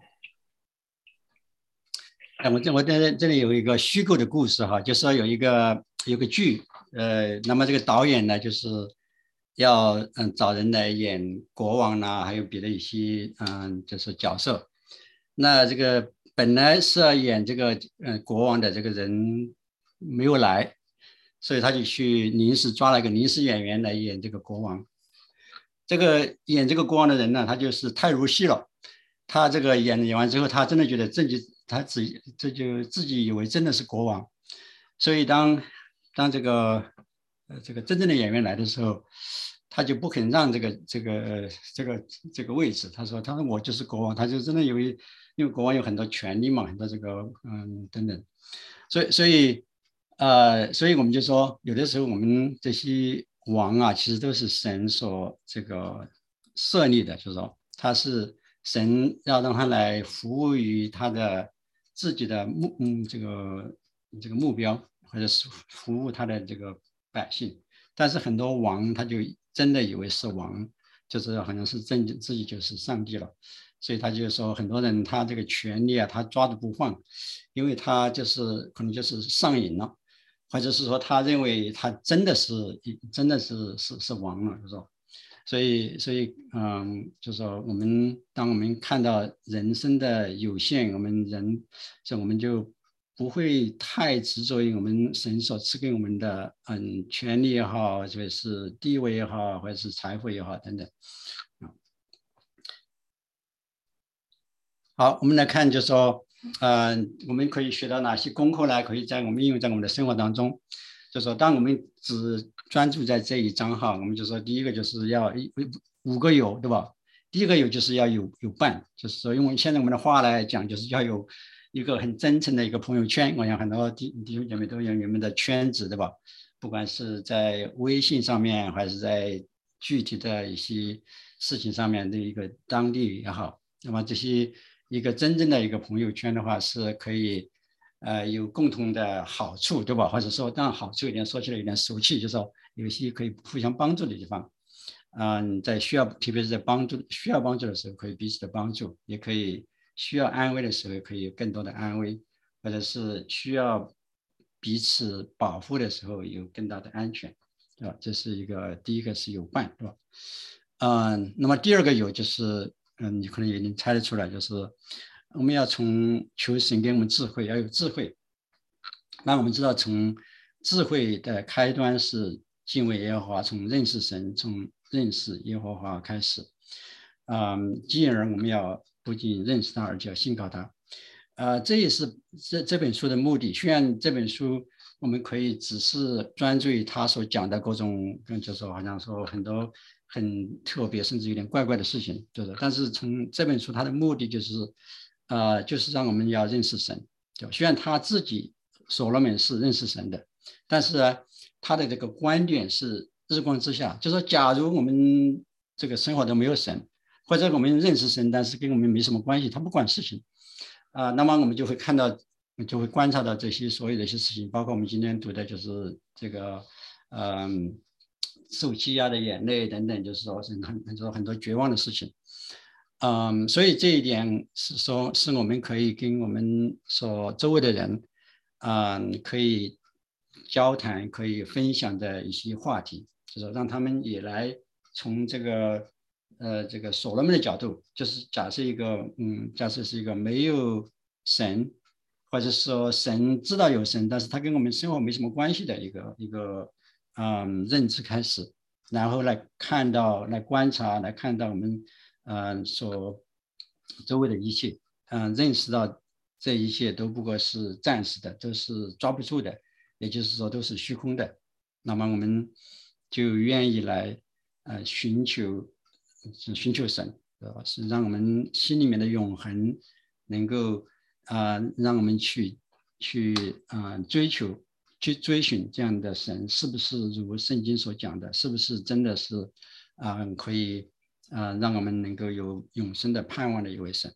哎，我这我在这里有一个虚构的故事哈，就是说有一个有个剧，呃，那么这个导演呢，就是要嗯找人来演国王呐、还有别的一些嗯就是角色。那这个本来是要演这个嗯国王的这个人没有来，所以他就去临时抓了一个临时演员来演这个国王。这个演这个国王的人呢，他就是太入戏了。他这个演演完之后，他真的觉得自己他自己这就自己以为真的是国王。所以当当这个呃这个真正的演员来的时候，他就不肯让这个这个这个这个位置。他说他说我就是国王，他就真的以为因为国王有很多权利嘛，很多这个嗯等等。所以所以呃所以我们就说，有的时候我们这些王啊，其实都是神所这个设立的，就是说他是神要让他来服务于他的自己的目嗯这个这个目标，或者是服务他的这个百姓。但是很多王他就真的以为是王，就是好像是真自己就是上帝了。所以他就说很多人他这个权利啊，他抓住不放，因为他就是可能就是上瘾了，或者是说他认为他真的是真的是是是王了，就是说。所以，所以，嗯，就是说，我们当我们看到人生的有限，我们人，所以我们就不会太执着于我们神所赐给我们的，嗯，权利也好，或者是地位也好，或者是财富也好，等等。好，我们来看，就是说，呃，我们可以学到哪些功课呢？可以在我们应用在我们的生活当中。就说，当我们只专注在这一章哈，我们就说，第一个就是要一五个有，对吧？第一个有就是要有有伴，就是说，用现在我们的话来讲，就是要有一个很真诚的一个朋友圈。我想很多弟弟兄姐妹都有你们的圈子，对吧？不管是在微信上面，还是在具体的一些事情上面的一个当地也好，那么这些。一个真正的一个朋友圈的话，是可以，呃，有共同的好处，对吧？或者说，当然好处有点说起来有点俗气，就是说有些可以互相帮助的地方，嗯、呃，在需要，特别是在帮助需要帮助的时候，可以彼此的帮助，也可以需要安慰的时候，可以有更多的安慰，或者是需要彼此保护的时候，有更大的安全，对吧？这是一个第一个是有伴，对吧？嗯、呃，那么第二个有就是。嗯，你可能也能猜得出来，就是我们要从求神给我们智慧，要有智慧。那我们知道，从智慧的开端是敬畏耶和华，从认识神，从认识耶和华开始。嗯，继而我们要不仅认识他，而且要信靠他。呃，这也是这这本书的目的。虽然这本书我们可以只是专注于他所讲的各种，就是说好像说很多很特别，甚至有点怪怪的事情，就是。但是从这本书它的目的就是，呃，就是让我们要认识神。就虽然他自己所罗门是认识神的，但是呢，他的这个观点是日光之下，就是说，假如我们这个生活中没有神，或者我们认识神，但是跟我们没什么关系，他不管事情。啊、呃，那么我们就会看到，就会观察到这些所有的一些事情，包括我们今天读的就是这个，嗯，受欺压的眼泪等等，就是说很很多很多绝望的事情。嗯，所以这一点是说，是我们可以跟我们所周围的人，嗯，可以交谈、可以分享的一些话题，就是让他们也来从这个呃这个所罗门的角度，就是假设一个嗯，假设是一个没有神，或者说神知道有神，但是他跟我们生活没什么关系的一个一个嗯认知开始，然后来看到、来观察、来看到我们。嗯、呃，所周围的一切，嗯、呃，认识到这一切都不过是暂时的，都是抓不住的， 也就是说都是虚空的，那么我们就愿意来呃寻求寻求神，是让我们心里面的永恒能够啊、呃、让我们去去啊、呃、追求去追寻这样的神，是不是如圣经所讲的，是不是真的是啊、呃、可以啊、呃、让我们能够有永生的盼望的一位神。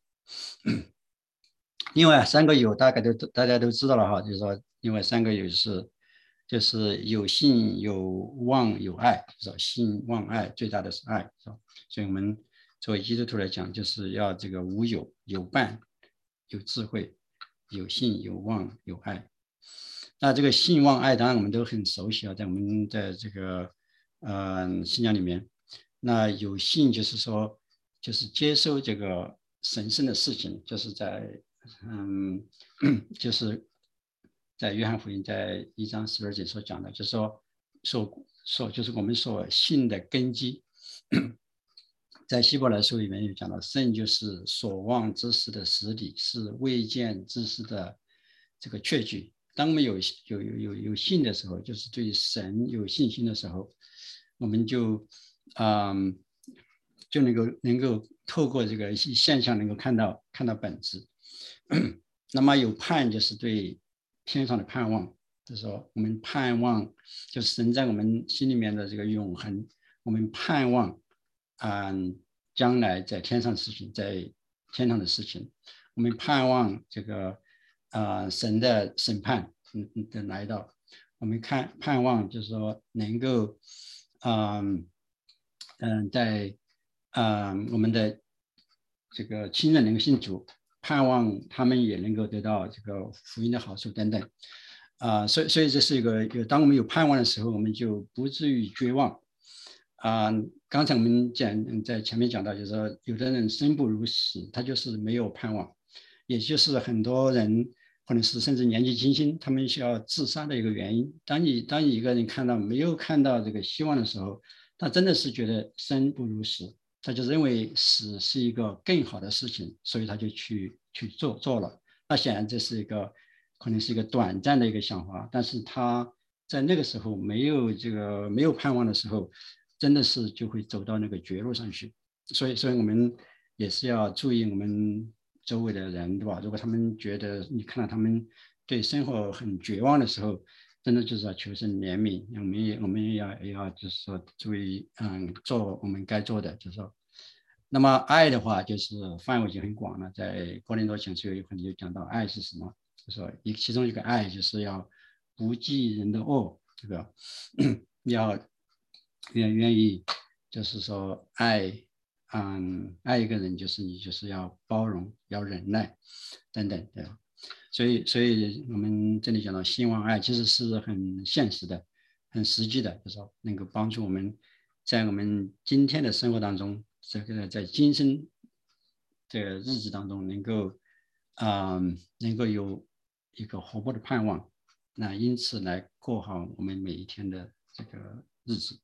另外三个有大概都大家都知道了哈，就是说另外三个有是就是有信有望有爱，就是说信望爱最大的是爱，是吧？所以我们作为基督徒来讲，就是要这个无有有伴有智慧有信有望有爱。那这个信望爱当然我们都很熟悉啊，在我们的这个呃信仰里面，那有信就是说就是接受这个神圣的事情，就是在嗯，就是在约翰福音在一章十二节所讲的，就是说所所就是我们所信的根基。在希伯来书里面有讲到，圣就是所望之事的实底，是未见之事的这个确据。当我们有有有有有信的时候，就是对神有信心的时候，我们就嗯就能够能够透过这个现象能够看到看到本质。那么有盼就是对天上的盼望，就是说我们盼望就是神在我们心里面的这个永恒，我们盼望嗯将来在天上的事情，在天上的事情，我们盼望这个啊、呃、神的审判嗯的来到，我们看盼望就是说能够嗯嗯、呃、在啊、呃、我们的这个亲人能够信主，盼望他们也能够得到这个福音的好处等等啊、呃、所以所以这是一个有当我们有盼望的时候，我们就不至于绝望啊、呃。刚才我们讲在前面讲到，就是说有的人生不如死，他就是没有盼望，也就是很多人可能是甚至年纪轻轻，他们需要自杀的一个原因。当你当你一个人看到没有看到这个希望的时候，他真的是觉得生不如死，他就认为死是一个更好的事情，所以他就去去做做了。那显然这是一个可能是一个短暂的一个想法，但是他在那个时候没有这个没有盼望的时候，真的是就会走到那个绝路上去。所以，所以我们也是要注意我们周围的人，对吧？如果他们觉得你看到他们对生活很绝望的时候，真的就是要求神怜悯，我们也我们也要也要就是说注意，嗯，做我们该做的，就是说。那么爱的话，就是范围就很广了。在哥林多前书有一块就讲到爱是什么，就说一其中一个爱就是要不计人的恶，这个要愿愿意，就是说爱，嗯，爱一个人就是你就是要包容，要忍耐等等，对吧？所以，所以我们这里讲到希望爱，其实是很现实的、很实际的，就是说能够帮助我们在我们今天的生活当中，这个在今生这个日子当中，能够啊、呃，能够有一个活泼的盼望，那因此来过好我们每一天的这个日子。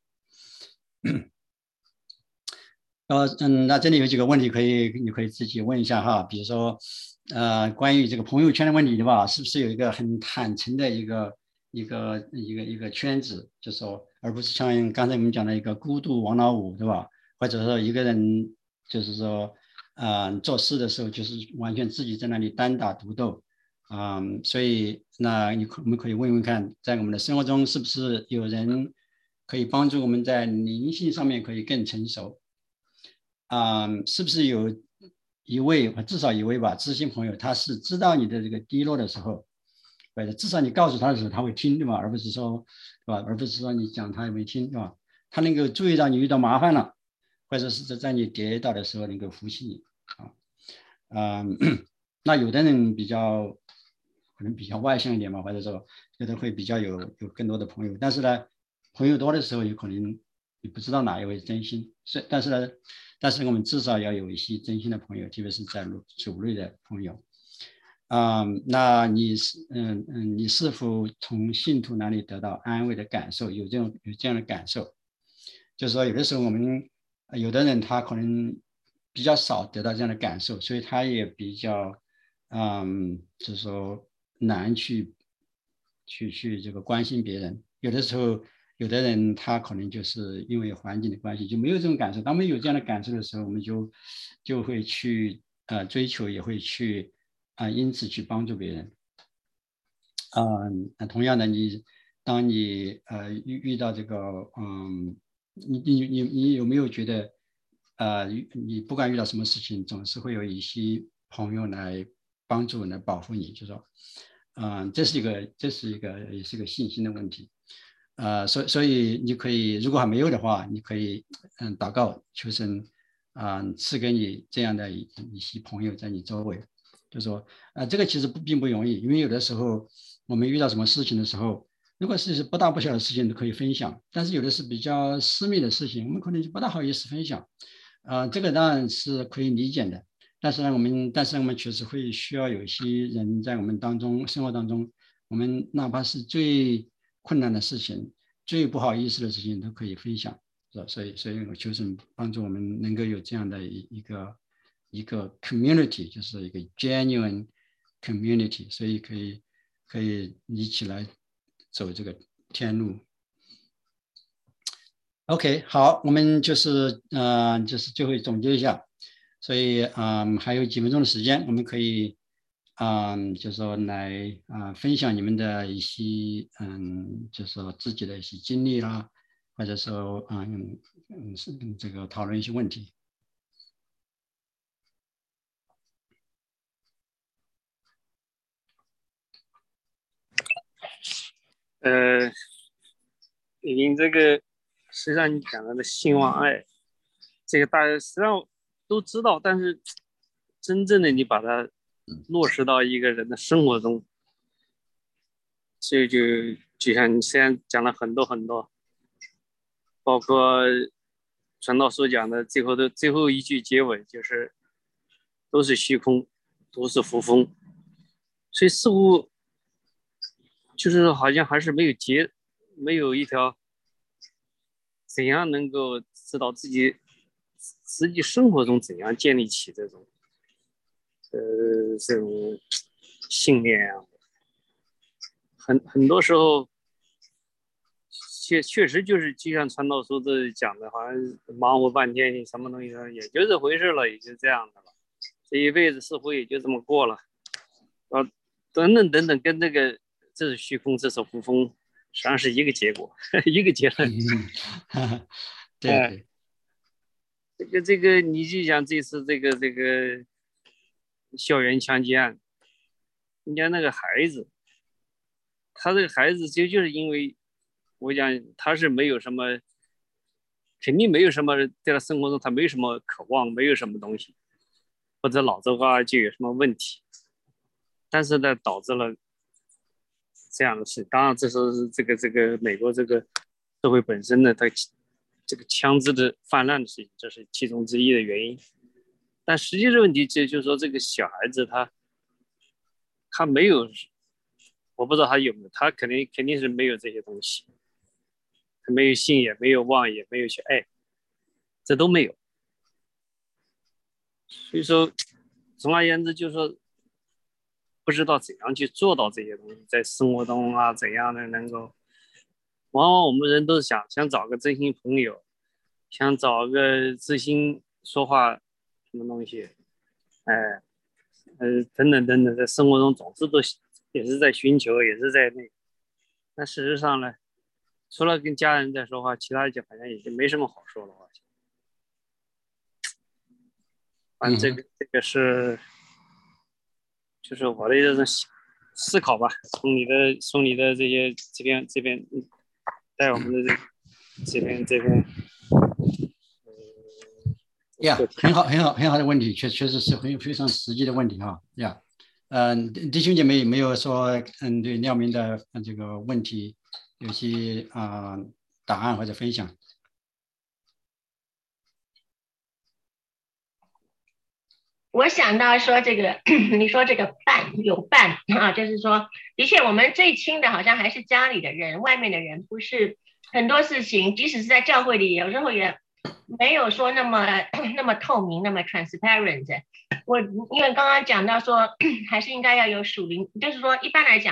呃嗯，那这里有几个问题可以，你可以自己问一下哈，比如说，呃，关于这个朋友圈的问题对吧？是不是有一个很坦诚的一个一个一个一个圈子，就是说，而不是像刚才我们讲的一个孤独王老五对吧？或者说一个人就是说，啊、呃，做事的时候就是完全自己在那里单打独斗，啊、呃，所以那你可我们可以问问看，在我们的生活中是不是有人可以帮助我们在灵性上面可以更成熟？啊、呃，是不是有一位至少一位吧，知心朋友，他是知道你的这个低落的时候，或者至少你告诉他的时候，他会听，对吧？而不是说，对吧？而不是说你讲他也没听，对吧？他能够注意到你遇到麻烦了，或者是在你跌倒的时候能够扶起你啊。啊、呃，那有的人比较可能比较外向一点嘛，或者说觉得会比较有有更多的朋友，但是呢，朋友多的时候有可能你不知道哪一位是真心，是但是呢。但是我们至少要有一些真心的朋友，特别是在主内的朋友。啊、呃，那你是嗯嗯，你是否从信徒那里得到安慰的感受？有这种有这样的感受，就是说有的时候我们有的人他可能比较少得到这样的感受，所以他也比较嗯，就是说难去去去这个关心别人。有的时候，有的人他可能就是因为环境的关系就没有这种感受。当我们有这样的感受的时候，我们就就会去呃追求，也会去啊、呃，因此去帮助别人。嗯、呃，同样的，你当你呃遇遇到这个嗯，你你你你有没有觉得呃，你不管遇到什么事情，总是会有一些朋友来帮助、来保护你，就说，嗯、呃，这是一个这是一个也是一个信心的问题。呃，所以所以你可以，如果还没有的话，你可以嗯祷告求神啊、呃、赐给你这样的一一些朋友在你周围，就说啊、呃、这个其实不并不容易，因为有的时候我们遇到什么事情的时候，如果是不大不小的事情都可以分享，但是有的是比较私密的事情，我们可能就不大好意思分享，啊、呃、这个当然是可以理解的，但是呢我们但是我们确实会需要有一些人在我们当中生活当中，我们哪怕是最困难的事情、最不好意思的事情都可以分享，是吧？所以，所以我求神帮助我们能够有这样的一一个一个 community， 就是一个 genuine community， 所以可以可以一起来走这个天路。OK， 好，我们就是呃，就是最后总结一下，所以嗯，还有几分钟的时间，我们可以。嗯，就是说来啊、呃、分享你们的一些嗯，就是说自己的一些经历啦，或者说嗯嗯是这个讨论一些问题。 呃，您这个实际上你讲到的信望爱，这个大家实际上都知道，但是真正的你把它落实到一个人的生活中，这就就像你现在讲了很多很多，包括传道书讲的最后的最后一句结尾就是都是虚空，都是浮风，所以似乎就是好像还是没有结，没有一条怎样能够知道自己实际生活中怎样建立起这种呃这种信念啊，很很多时候确确实就是就像传道书这讲的，好像忙活半天，你什么东西也就这回事了，也就这样的了，这一辈子似乎也就这么过了，啊，等等等等，跟这个这是虚空，这是浮风，实际上是一个结果，一个结论。 对对。 这个这个，你就讲这次这个这个校园枪击案，人家那个孩子，他这个孩子就就是因为，我讲他是没有什么，肯定没有什么，在他生活中他没有什么渴望，没有什么东西，或者脑子瓜就有什么问题，但是呢，导致了这样的事。当然，这是这个这个美国这个社会本身呢，它这个枪支的泛滥的事情，这是其中之一的原因。但实际的问题就是说，这个小孩子他他没有，我不知道他有没有，他肯定肯定是没有这些东西，他没有信，也没有望，也没有去爱，这都没有。所以说，总而言之，就是说，不知道怎样去做到这些东西，在生活中啊，怎样的能够。往往我们人都想想找个真心朋友，想找个知心说话什么东西，哎，呃，等等等等，在生活中总是都也是在寻求，也是在那个。那事实上呢，除了跟家人在说话，其他就好像也就没什么好说的话。反正这个、嗯、这个是，就是我的这种思考吧。从你的从你的这些这边这边。在我们的这边这边， 呀、yeah, 很好很好很好的问题，确确实是很非常实际的问题哈呀。嗯、yeah. 呃，弟兄姐妹没有说嗯对廖明的这个问题有些啊、呃、答案或者分享。 我想到说这个，你说这个伴有伴啊，就是说，的确我们最亲的好像还是家里的人，外面的人不是很多事情，即使是在教会里，有时候也没有说那么那么透明，那么 transparent。我因为刚刚讲到说，还是应该要有属灵，就是说一般来讲，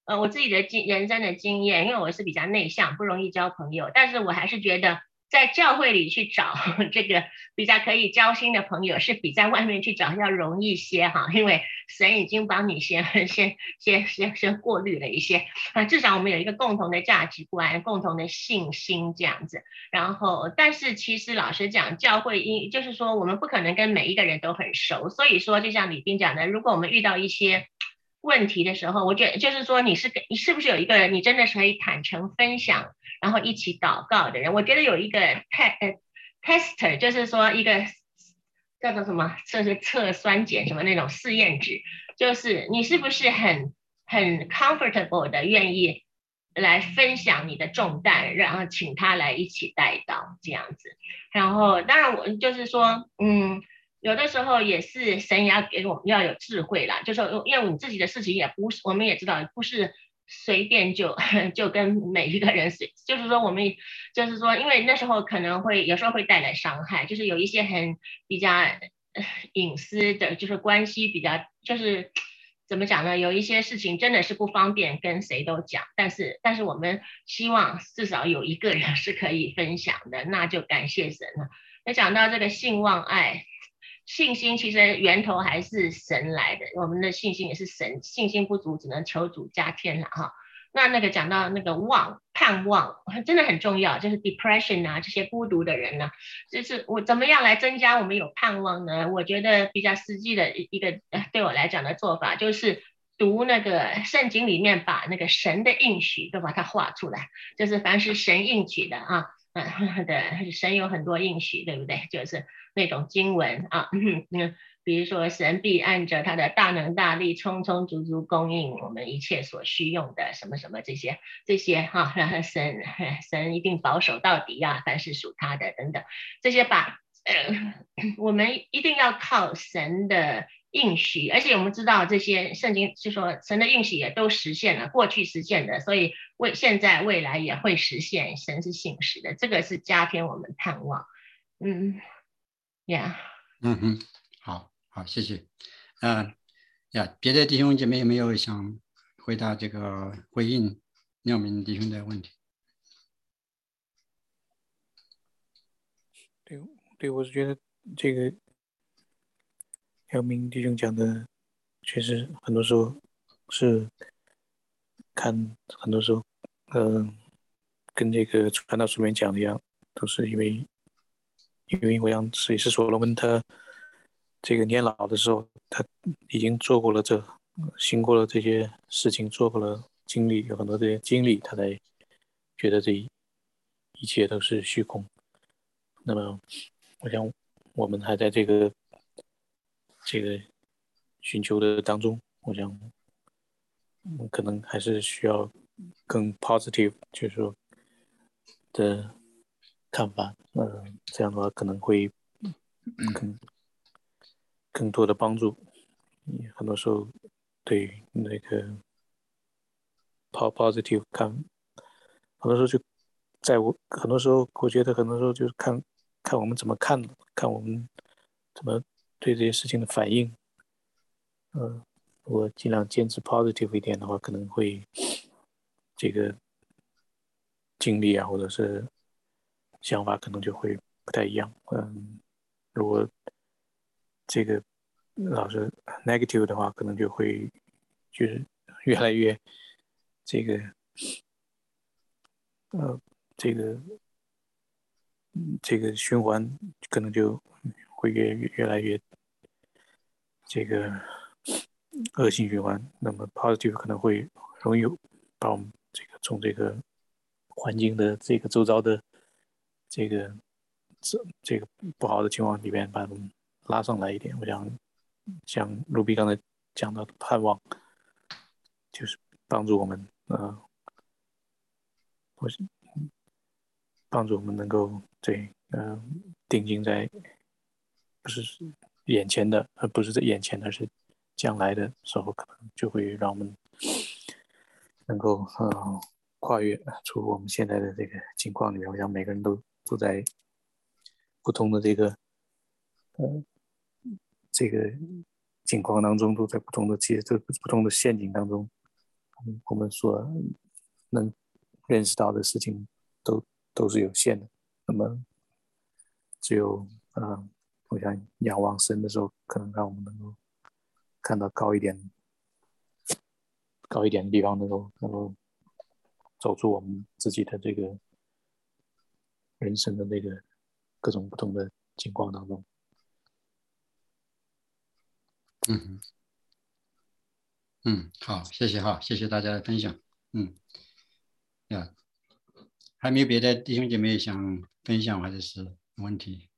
呃我自己的经人生的经验，因为我是比较内向，不容易交朋友，但是我还是觉得在教会里去找这个比较可以交心的朋友，是比在外面去找要容易些哈，因为神已经帮你先先先先先过滤了一些啊，至少我们有一个共同的价值观、共同的信心这样子。然后，但是其实老实讲，教会因就是说我们不可能跟每一个人都很熟，所以说就像李斌讲的，如果我们遇到一些问题的时候，我觉得就是说你是你是不是有一个人，你真的是可以坦诚分享，然后一起祷告的人。我觉得有一个 test 呃 tester，就是说一个叫做什么，就是测酸碱什么那种试验纸，就是你是不是很很 comfortable 的愿意来分享你的重担，然后请他来一起带到这样子。然后当然我就是说，嗯。有的时候也是神也要给我们要有智慧啦，就是因为你自己的事情也不是，我们也知道不是随便就就跟每一个人随，就是说我们就是说，因为那时候可能会有时候会带来伤害，就是有一些很比较隐私的，就是关系比较就是怎么讲呢？有一些事情真的是不方便跟谁都讲，但是但是我们希望至少有一个人是可以分享的，那就感谢神了。那讲到这个信望爱。信心其实源头还是神来的，我们的信心也是神，信心不足只能求主加添了哈。那那个讲到那个望盼望，真的很重要，就是 depression 啊这些孤独的人呢，就是我怎么样来增加我们有盼望呢？我觉得比较实际的一个对我来讲的做法就是读那个圣经里面把那个神的应许都把它画出来，就是凡是神应许的啊。嗯，对，神有很多应许，对不对？就是那种经文啊，嗯，比如说神必按着他的大能大力，充充足足供应我们一切所需用的，什么什么这些这些哈，然后神神一定保守到底啊，凡是属他的等等，这些把呃，我们一定要靠神的应许，而且我们知道这些圣经就说神的应许也都实现了，过去实现的，所以未现在未来也会实现，神是信实的，这个是加添我们盼望。嗯呀， 嗯哼，好好，谢谢。嗯、呀，别的弟兄姐妹有没有想回答这个回应廖明弟兄的问题？ 对对，我是觉得这个廖明弟兄讲的，确实很多时候是看，很多时候，嗯、呃，跟这个传道书里面讲的一样，都是因为，因为我想是也是所罗门他这个年老的时候，他已经做过了这，行过了这些事情，做过了经历，有很多这些经历，他才觉得这一一切都是虚空。那么，我想我们还在这个这个寻求的当中，我想，嗯，可能还是需要更 positive，就是说的看法，呃，这样的话可能会更更多的帮助。很多时候对那个 positive 看，很多时候就在我很多时候，我觉得很多时候就是看看我们怎么看，看我们怎么对这些事情的反应。呃，我尽量坚持 positive 一点的话，可能会这个经历啊，或者是想法可能就会不太一样。嗯，如果这个老是 negative 的话，可能就会就是越来越这个呃这个这个循环可能就会越越越来越这个恶性循环。那么 positive 可能会容易把我们这个从这个环境的这个周遭的这个这这个不好的情况里面把我们拉上来一点。我想像卢比刚才讲到的盼望，就是帮助我们呃，我帮助我们能够对呃定睛在不是眼前的，而不是在眼前的，是将来的时候，可能就会让我们能够呃跨越出我们现在的这个情况里面。我想每个人都都在不同的这个呃这个境况当中，都在不同的其实这不同的陷阱当中， 我们所能认识到的事情都都是有限的。那么只有呃，我想仰望神的时候，可能让我们能够看到高一点、高一点的地方，能够能够走出我们自己的这个人生的那个各种不同的情况当中。 嗯嗯，好，谢谢哈，谢谢大家的分享。嗯，呀，还没有别的弟兄姐妹想分享或者是问题？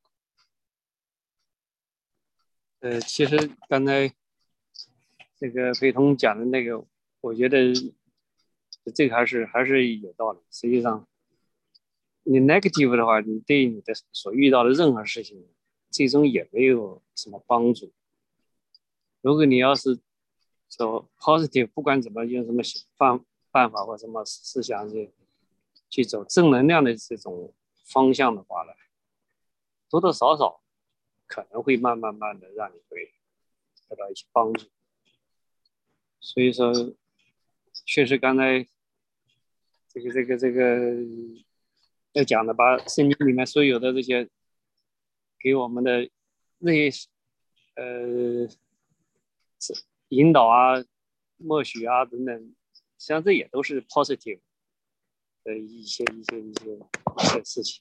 呃，其实刚才这个裴彤讲的那个，我觉得这个还是还是有道理。实际上，你 negative 的话，你对你的所遇到的任何事情，最终也没有什么帮助。如果你要是走 positive， 不管怎么用什么办办法或什么思想去去走正能量的这种方向的话呢，多多少少可能会慢慢慢的让你会得到一些帮助。所以说，确实刚才这个这个这个要讲的，把圣经里面所有的这些给我们的那些呃引导啊、默许啊等等，实际上这也都是 positive 的一些一些一些一些事情。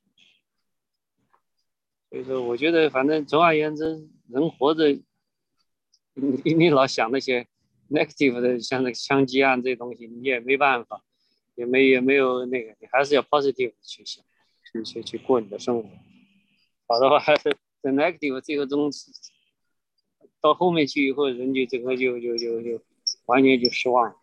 所以说，我觉得反正总而言之，人活着，你你老想那些 negative 的，像那个枪击案这些东西，你也没办法，也没也没有那个，你还是要 positive 去想，去去去过你的生活。好的话，还是 the negative 最后中到后面去以后，人就整个就就就就完全就失望了。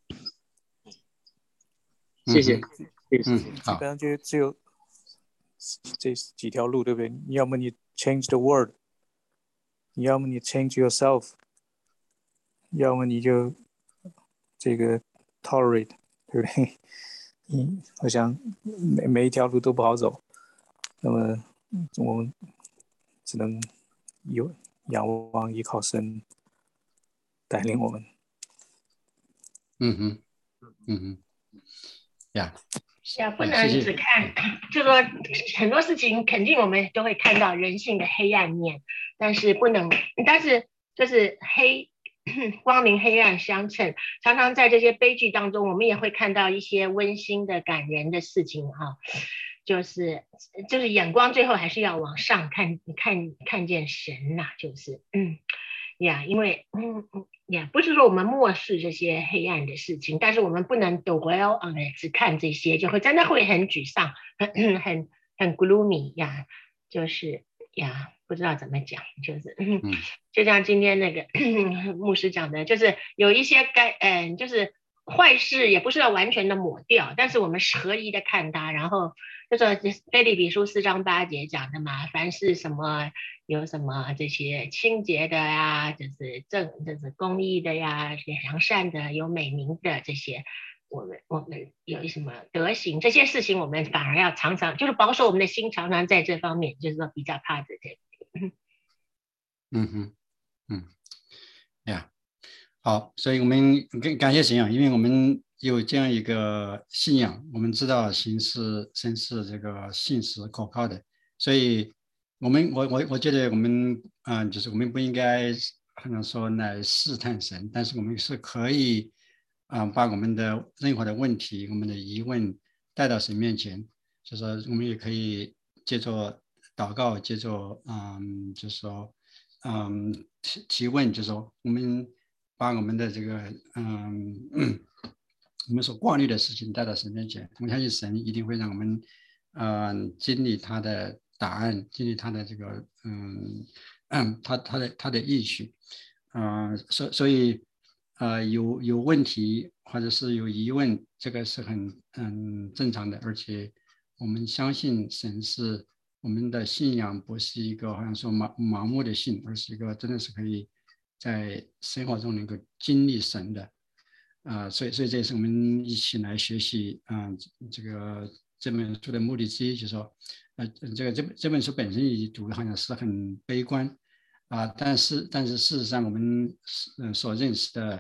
谢谢，谢谢。 嗯， 基本上就只有这几条路，对不对？要么你 change the world， 要么你 change yourself， 要么你就这个 tolerate， 对不对？嗯，我想每每一条路都不好走，那么我们只能有仰望依靠神带领我们。 嗯哼，嗯哼，呀， 呀，不能只看，就说很多事情肯定我们都会看到人性的黑暗面，但是不能，但是就是黑光明黑暗相称，常常在这些悲剧当中，我们也会看到一些温馨的感人的事情哈，就是就是眼光最后还是要往上看，看看见神呐、啊，就是嗯呀，因为嗯嗯。呀，不是说我们漠视这些黑暗的事情，但是我们不能 dwell on it，只看这些，就会真的会很沮丧，很很很 gloomy 呀，就是呀，不知道怎么讲，就是，嗯、就像今天那个牧师讲的，就是有一些该，嗯、呃，就是坏事也不是要完全的抹掉，但是我们合一的看它，然后就是腓立比书四章八节讲的嘛，凡是什么。有什么这些清洁的呀，就是正，就是公益的呀，良善的，有美名的这些，我们我们有什么德行，这些事情我们反而要常常，就是保守我们的心，常常在这方面，就是说比较怕这些。 嗯哼，嗯，呀，好，所以我们感感谢神啊，因为我们有这样一个信仰，我们知道神是神是这个信实可靠的，所以。我们我我我觉得我们嗯、呃，就是我们不应该可能说来试探神，但是我们是可以啊、呃，把我们的任何的问题、我们的疑问带到神面前，就说我们也可以借着祷告，借着嗯，就是说嗯提提问，就是说我们把我们的这个嗯我们所挂虑的事情带到神面前，我相信神一定会让我们嗯、呃、经历他的。答案，经历他的这个，嗯嗯，他他的他的意趣，嗯、呃，所所以，呃，有有问题或者是有疑问，这个是很嗯正常的，而且我们相信神是我们的信仰，不是一个好像说盲盲目的信，而是一个真的是可以在生活中能够经历神的，啊、呃，所以所以这也是我们一起来学习，啊、呃，这个这本书的目的之一，就是说。呃，这个这这本书本身一读好像是很悲观啊，但是但是事实上我们嗯所认识的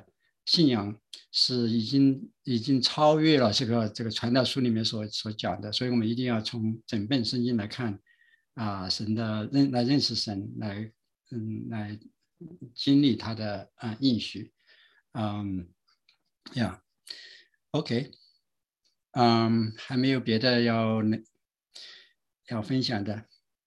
信仰是已经已经超越了这个这个传道书里面所所讲的，所以我们一定要从整本圣经来看啊，神的认来认识神，来嗯来经历他的啊应许，嗯呀 ，OK， 嗯，还没有别的要要分享的。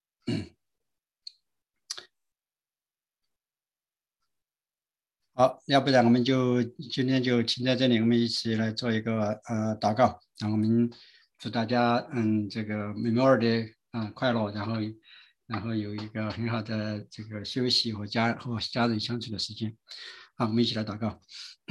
好，要不然我们就今天就停在这里，我们一起来做一个呃祷告。然后我们祝大家嗯这个 Memorial Day 啊、呃、快乐，然后然后有一个很好的这个休息和家和家人相处的时间。好，我们一起来祷告。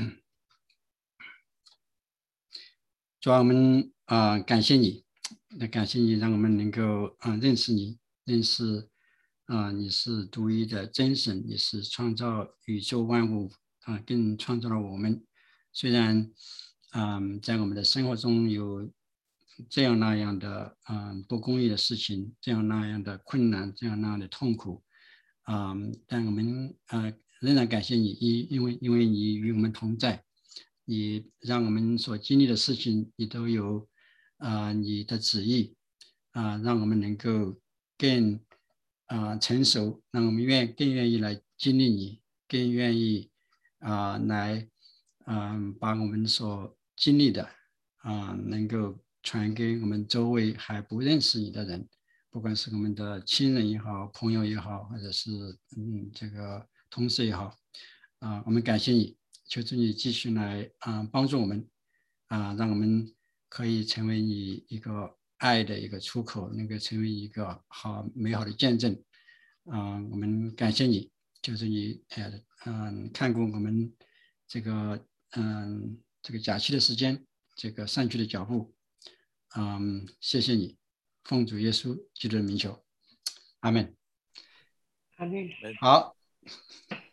主啊，我们啊、呃、感谢你，那感谢你让我们能够啊、呃、认识你，认识啊、呃、你是独一的真神，你是创造宇宙万物啊、呃，更创造了我们。虽然啊、呃、在我们的生活中有这样那样的啊、呃、不公义的事情，这样那样的困难，这样那样的痛苦啊、呃，但我们啊、呃、仍然感谢你，因因为因为你与我们同在。你让我们所经历的事情，你都有啊、呃、你的旨意啊、呃，让我们能够更啊、呃、成熟，让我们愿更愿意来经历你，更愿意啊、呃、来啊、呃、把我们所经历的啊、呃、能够传给我们周围还不认识你的人，不管是我们的亲人也好，朋友也好，或者是嗯这个同事也好啊、呃，我们感谢你。求主你继续来啊、呃、帮助我们啊、呃，让我们可以成为你一个爱的一个出口，能够成为一个好美好的见证啊、呃。我们感谢你，就是你呃嗯、呃、看顾我们这个嗯、呃、这个假期的时间，这个上去的脚步，嗯、呃，谢谢你，奉主耶稣基督的名求，阿门。 好嘞。 好。